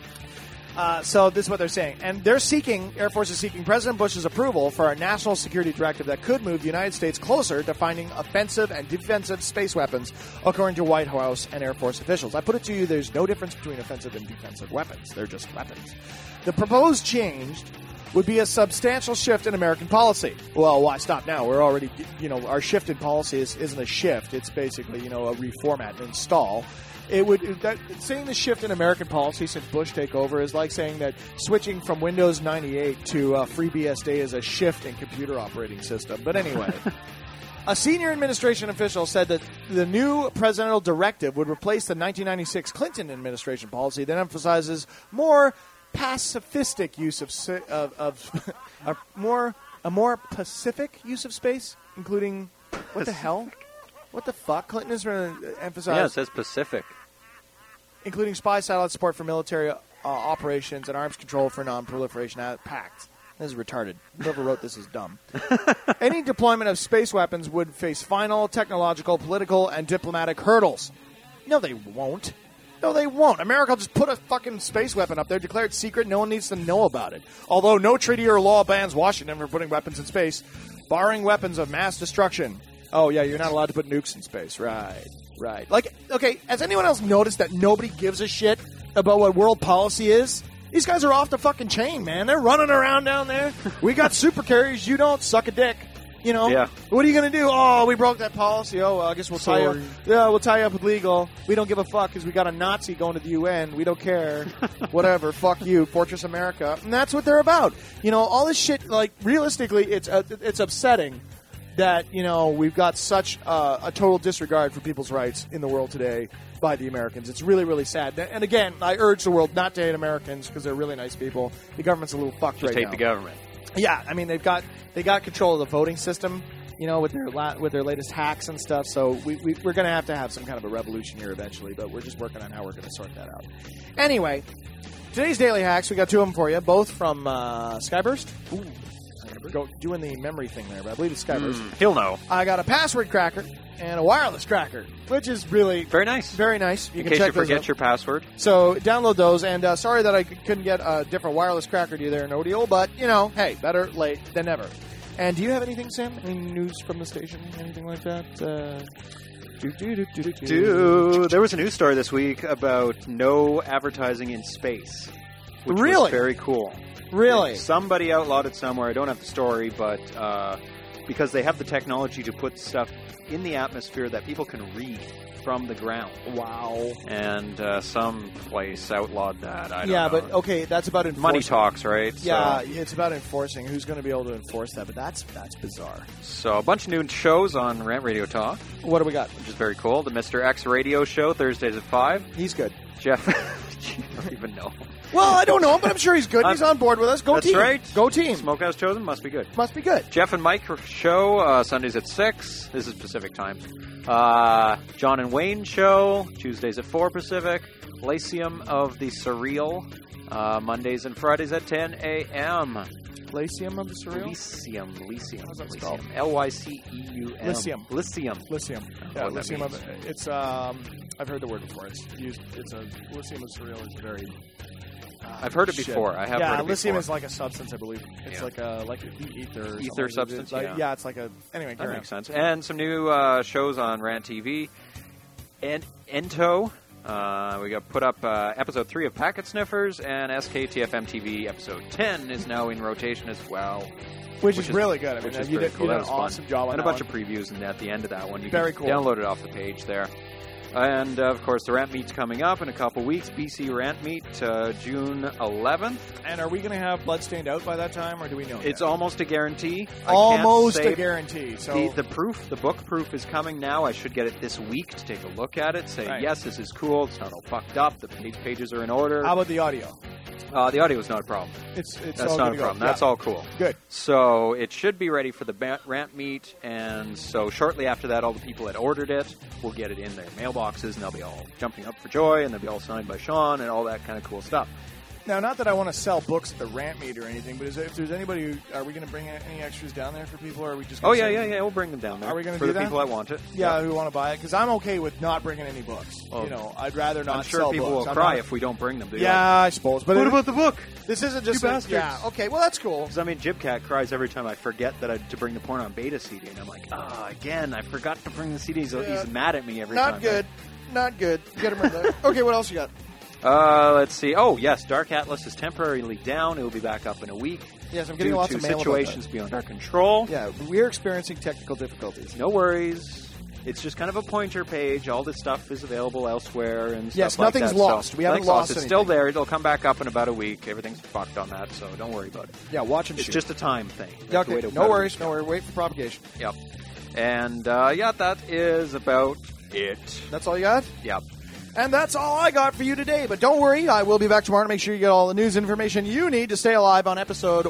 So this is what they're saying. And Air Force is seeking President Bush's approval for a national security directive that could move the United States closer to finding offensive and defensive space weapons, according to White House and Air Force officials. I put it to you, there's no difference between offensive and defensive weapons. They're just weapons. The proposed change would be a substantial shift in American policy. Well, why stop now? We're already, our shift in policy isn't a shift. It's basically, a reformat, an install. Saying the shift in American policy since Bush takeover is like saying that switching from Windows 98 to FreeBSD is a shift in computer operating system. But anyway, a senior administration official said that the new presidential directive would replace the 1996 Clinton administration policy that emphasizes more pacifistic use of a more pacific use of space, including what the hell? What the fuck? Clinton is going to emphasize. Yeah, it says Pacific. Including spy satellite support for military operations and arms control for non-proliferation pacts. This is retarded. Whoever wrote this is dumb. Any deployment of space weapons would face final technological, political, and diplomatic hurdles. No, they won't. No, they won't. America will just put a fucking space weapon up there, declare it secret. No one needs to know about it. Although no treaty or law bans Washington from putting weapons in space, barring weapons of mass destruction. Oh, yeah, you're not allowed to put nukes in space. Right. Like, okay, has anyone else noticed that nobody gives a shit about what world policy is? These guys are off the fucking chain, man. They're running around down there. We got super carriers. You don't. Suck a dick. Yeah. What are you going to do? Oh, we broke that policy. Oh, well, I guess we'll tie you up. Yeah, we'll tie you up with legal. We don't give a fuck because we got a Nazi going to the UN. We don't care. Whatever. Fuck you. Fortress America. And that's what they're about. All this shit, like, realistically, it's upsetting that, we've got such a total disregard for people's rights in the world today by the Americans. It's really, really sad. And again, I urge the world not to hate Americans because they're really nice people. The government's a little fucked right now. Just hate the government. Yeah, I mean, they got control of the voting system, with their latest hacks and stuff. So we're going to have some kind of a revolution here eventually, but we're just working on how we're going to sort that out. Anyway, today's Daily Hacks, we got two of them for you, both from Skyburst. Ooh. Doing the memory thing there, but I believe it's Skyburst. He'll know. I got a password cracker and a wireless cracker, which is really very nice. Very nice. In case you forget your password. So download those. And sorry that I couldn't get a different wireless cracker to you there in Odeo, but hey, better late than never. And do you have anything, Sam? Any news from the station? Anything like that? There was a news story this week about no advertising in space, which was very cool. Really? Somebody outlawed it somewhere. I don't have the story, but because they have the technology to put stuff in the atmosphere that people can read from the ground. Wow. And some place outlawed that. I don't know. Yeah, but okay, that's about enforcing. Money talks, right? Yeah, it's about enforcing. Who's going to be able to enforce that? But that's bizarre. So a bunch of new shows on Rant Radio Talk. What do we got? Which is very cool. The Mr. X Radio Show, Thursdays at 5. He's good. Jeff, I don't even know. Well, I don't know him, but I'm sure he's good. He's on board with us. Go team. That's right. Go team. Smokehouse Chosen must be good. Must be good. Jeff and Mike Show, Sundays at 6. This is Pacific time. John and Wayne Show, Tuesdays at 4 Pacific. Lyceum of the Surreal, Mondays and Fridays at 10 a.m. Lyceum of the Surreal? Lyceum. How's that spelled? Lyceum. Lyceum. Yeah, what Lyceum of it's I've heard the word before. It's a Lyceum of Surreal is very I've heard it before. I have heard it before. Lithium is like a substance, I believe. It's like an ether. Ether substance, yeah, it's like a... Anyway, that makes sense. And some new shows on Rant TV. And Ento. We got put up episode 3 of Packet Sniffers, and SKTFM TV episode 10 is now in rotation as well. Which is really good. I mean, you did an awesome job on and that a bunch one. of previews and at the end of that one. You Very can cool. download it off the page there. And, of course, the Rant Meet's coming up in a couple weeks. BC Rant Meet, June 11th. And are we going to have Bloodstained out by that time, or do we know It's yet? almost a guarantee. Almost a guarantee. So the book proof is coming now. I should get it this week to take a look at it. Say, yes, this is cool. It's not all fucked up. The pages are in order. How about the audio? The audio is not a problem. That's not a problem. That's all cool. Good. So it should be ready for the Rant Meet, and so shortly after that, all the people that ordered it will get it in their mailboxes, and they'll be all jumping up for joy, and they'll be all signed by Sean and all that kind of cool stuff. Now, not that I want to sell books at the rant meet or anything, but if there's anybody, are we going to bring any extras down there for people, or are we just? Oh yeah. We'll bring them down there. Are we going to for do the that? people that want it? Yeah, who want to buy it? Because I'm okay with not bringing any books. Oh. You know, I'd rather not. I'm sure sell people books. will cry if we don't bring them. Yeah, I suppose. But what about the book? This isn't just You bastards. Yeah. Okay. Well, that's cool. Because I mean, Jibcat cries every time I forget to bring the Porn on Beta CD, and I'm like, again, I forgot to bring the CD. He's mad at me every time. Not good. Not good. You got to remember that. Okay, what else you got? Let's see. Oh, yes, Dark Atlas is temporarily down. It will be back up in a week. Yes, I'm getting lots of mail situations about that. beyond our control. Yeah, we're experiencing technical difficulties. No worries. It's just kind of a pointer page. All this stuff is available elsewhere and stuff yes, like nothing's that. lost. So we haven't lost anything. It's still there. It'll come back up in about a week. Everything's fucked on that, so don't worry about it. Yeah, watch and It's shoot. just a time thing. Yeah, okay. No worries. Wait for propagation. Yep. And, that is about it. That's all you got? Yep. And that's all I got for you today. But don't worry, I will be back tomorrow to make sure you get all the news and information you need to stay alive on episode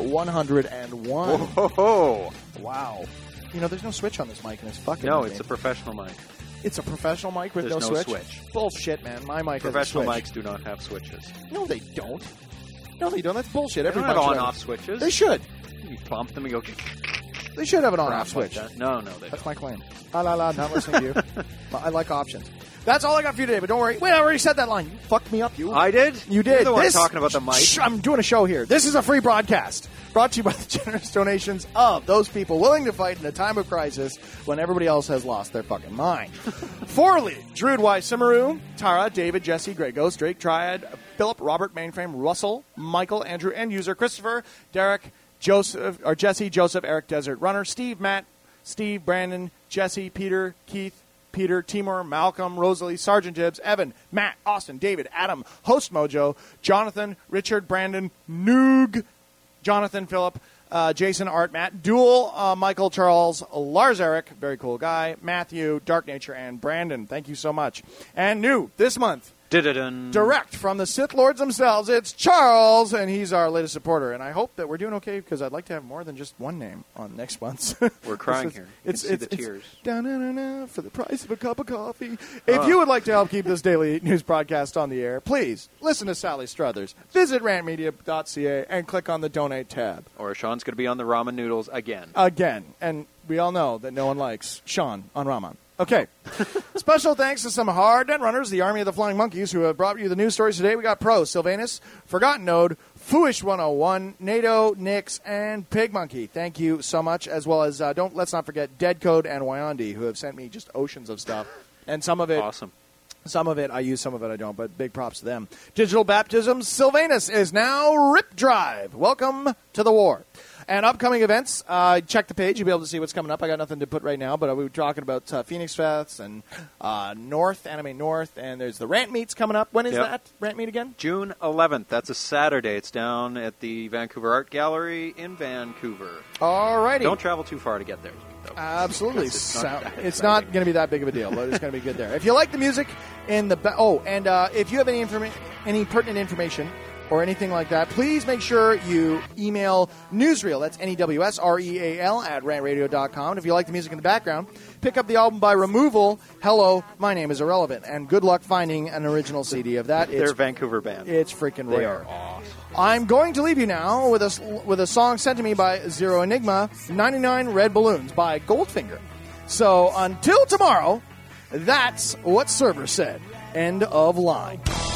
101. Whoa. Wow. You know, there's no switch on this mic, and it's fucking No, amazing. it's a professional mic. It's a professional mic with There's no no switch? switch. Bullshit, man. My mic Professional has a switch. mics do not have switches. No, they don't. No, they don't. That's bullshit. They Every don't have mic should on-off switches. They should. You plump them and go... They should have an crap on-off switch. like that. No, they That's don't. my claim. Not listening to you. But I like options. That's all I got for you today, but don't worry. Wait, I already said that line. You fucked me up, you. I did? You did. You're the one This- talking about the mic. Shh, I'm doing a show here. This is a free broadcast brought to you by the generous donations of those people willing to fight in a time of crisis when everybody else has lost their fucking mind. Forley, Druid Y. Simaru, Tara, David, Jesse, Grey Ghost, Drake, Triad, Philip, Robert, Mainframe, Russell, Michael, Andrew, End User, Christopher, Derek, Joseph, or Jesse, Joseph, Eric, Desert Runner, Steve, Matt, Steve, Brandon, Jesse, Peter, Keith, Peter, Timur, Malcolm, Rosalie, Sergeant Jibbs, Evan, Matt, Austin, David, Adam, Host Mojo, Jonathan, Richard, Brandon, Noog, Jonathan, Philip, Jason, Art, Matt, Duel, Michael, Charles, Lars Eric, very cool guy, Matthew, Dark Nature, and Brandon. Thank you so much. And new this month, Dun-dun-dun. direct from the Sith Lords themselves, it's Charles, and he's our latest supporter. And I hope that we're doing okay because I'd like to have more than just one name on next month's. We're crying here. You can see the tears. Da-na-na-na, for the price of a cup of coffee. If you would like to help keep this daily news broadcast on the air, please listen to Sally Struthers. Visit rantmedia.ca and click on the donate tab. Or Sean's going to be on the ramen noodles again. Again. And we all know that no one likes Sean on Raman. Okay. Special thanks to some hard net runners, the Army of the Flying Monkeys, who have brought you the news stories today. We got Pro, Sylvanus, Forgotten Node, Fooish 101, NATO, Nix, and Pig Monkey. Thank you so much, as well as let's not forget Dead Code and Wyandi, who have sent me just oceans of stuff. And some of it Awesome. Some of it I use, some of it I don't, but big props to them. Digital Baptisms, Sylvanus is now Rip Drive. Welcome to the war. And upcoming events, check the page. You'll be able to see what's coming up. I got nothing to put right now, but we were talking about Phoenix Fest and North, Anime North, and there's the Rant Meets coming up. When is that Rant Meet again? June 11th. That's a Saturday. It's down at the Vancouver Art Gallery in Vancouver. All righty. Don't travel too far to get there, though. Absolutely. It's It's not going to be that big of a deal, but it's going to be good there. If you like the music in the... if you have any pertinent information or anything like that, please make sure you email Newsreel, that's NEWSREAL, at rantradio.com. And if you like the music in the background, pick up the album by Removal, Hello, My Name is Irrelevant. And good luck finding an original CD of that. They're a Vancouver band. It's freaking They rare. are awesome. I'm going to leave you now with a song sent to me by Zero Enigma, 99 Red Balloons by Goldfinger. So until tomorrow, that's what Server said. End of line.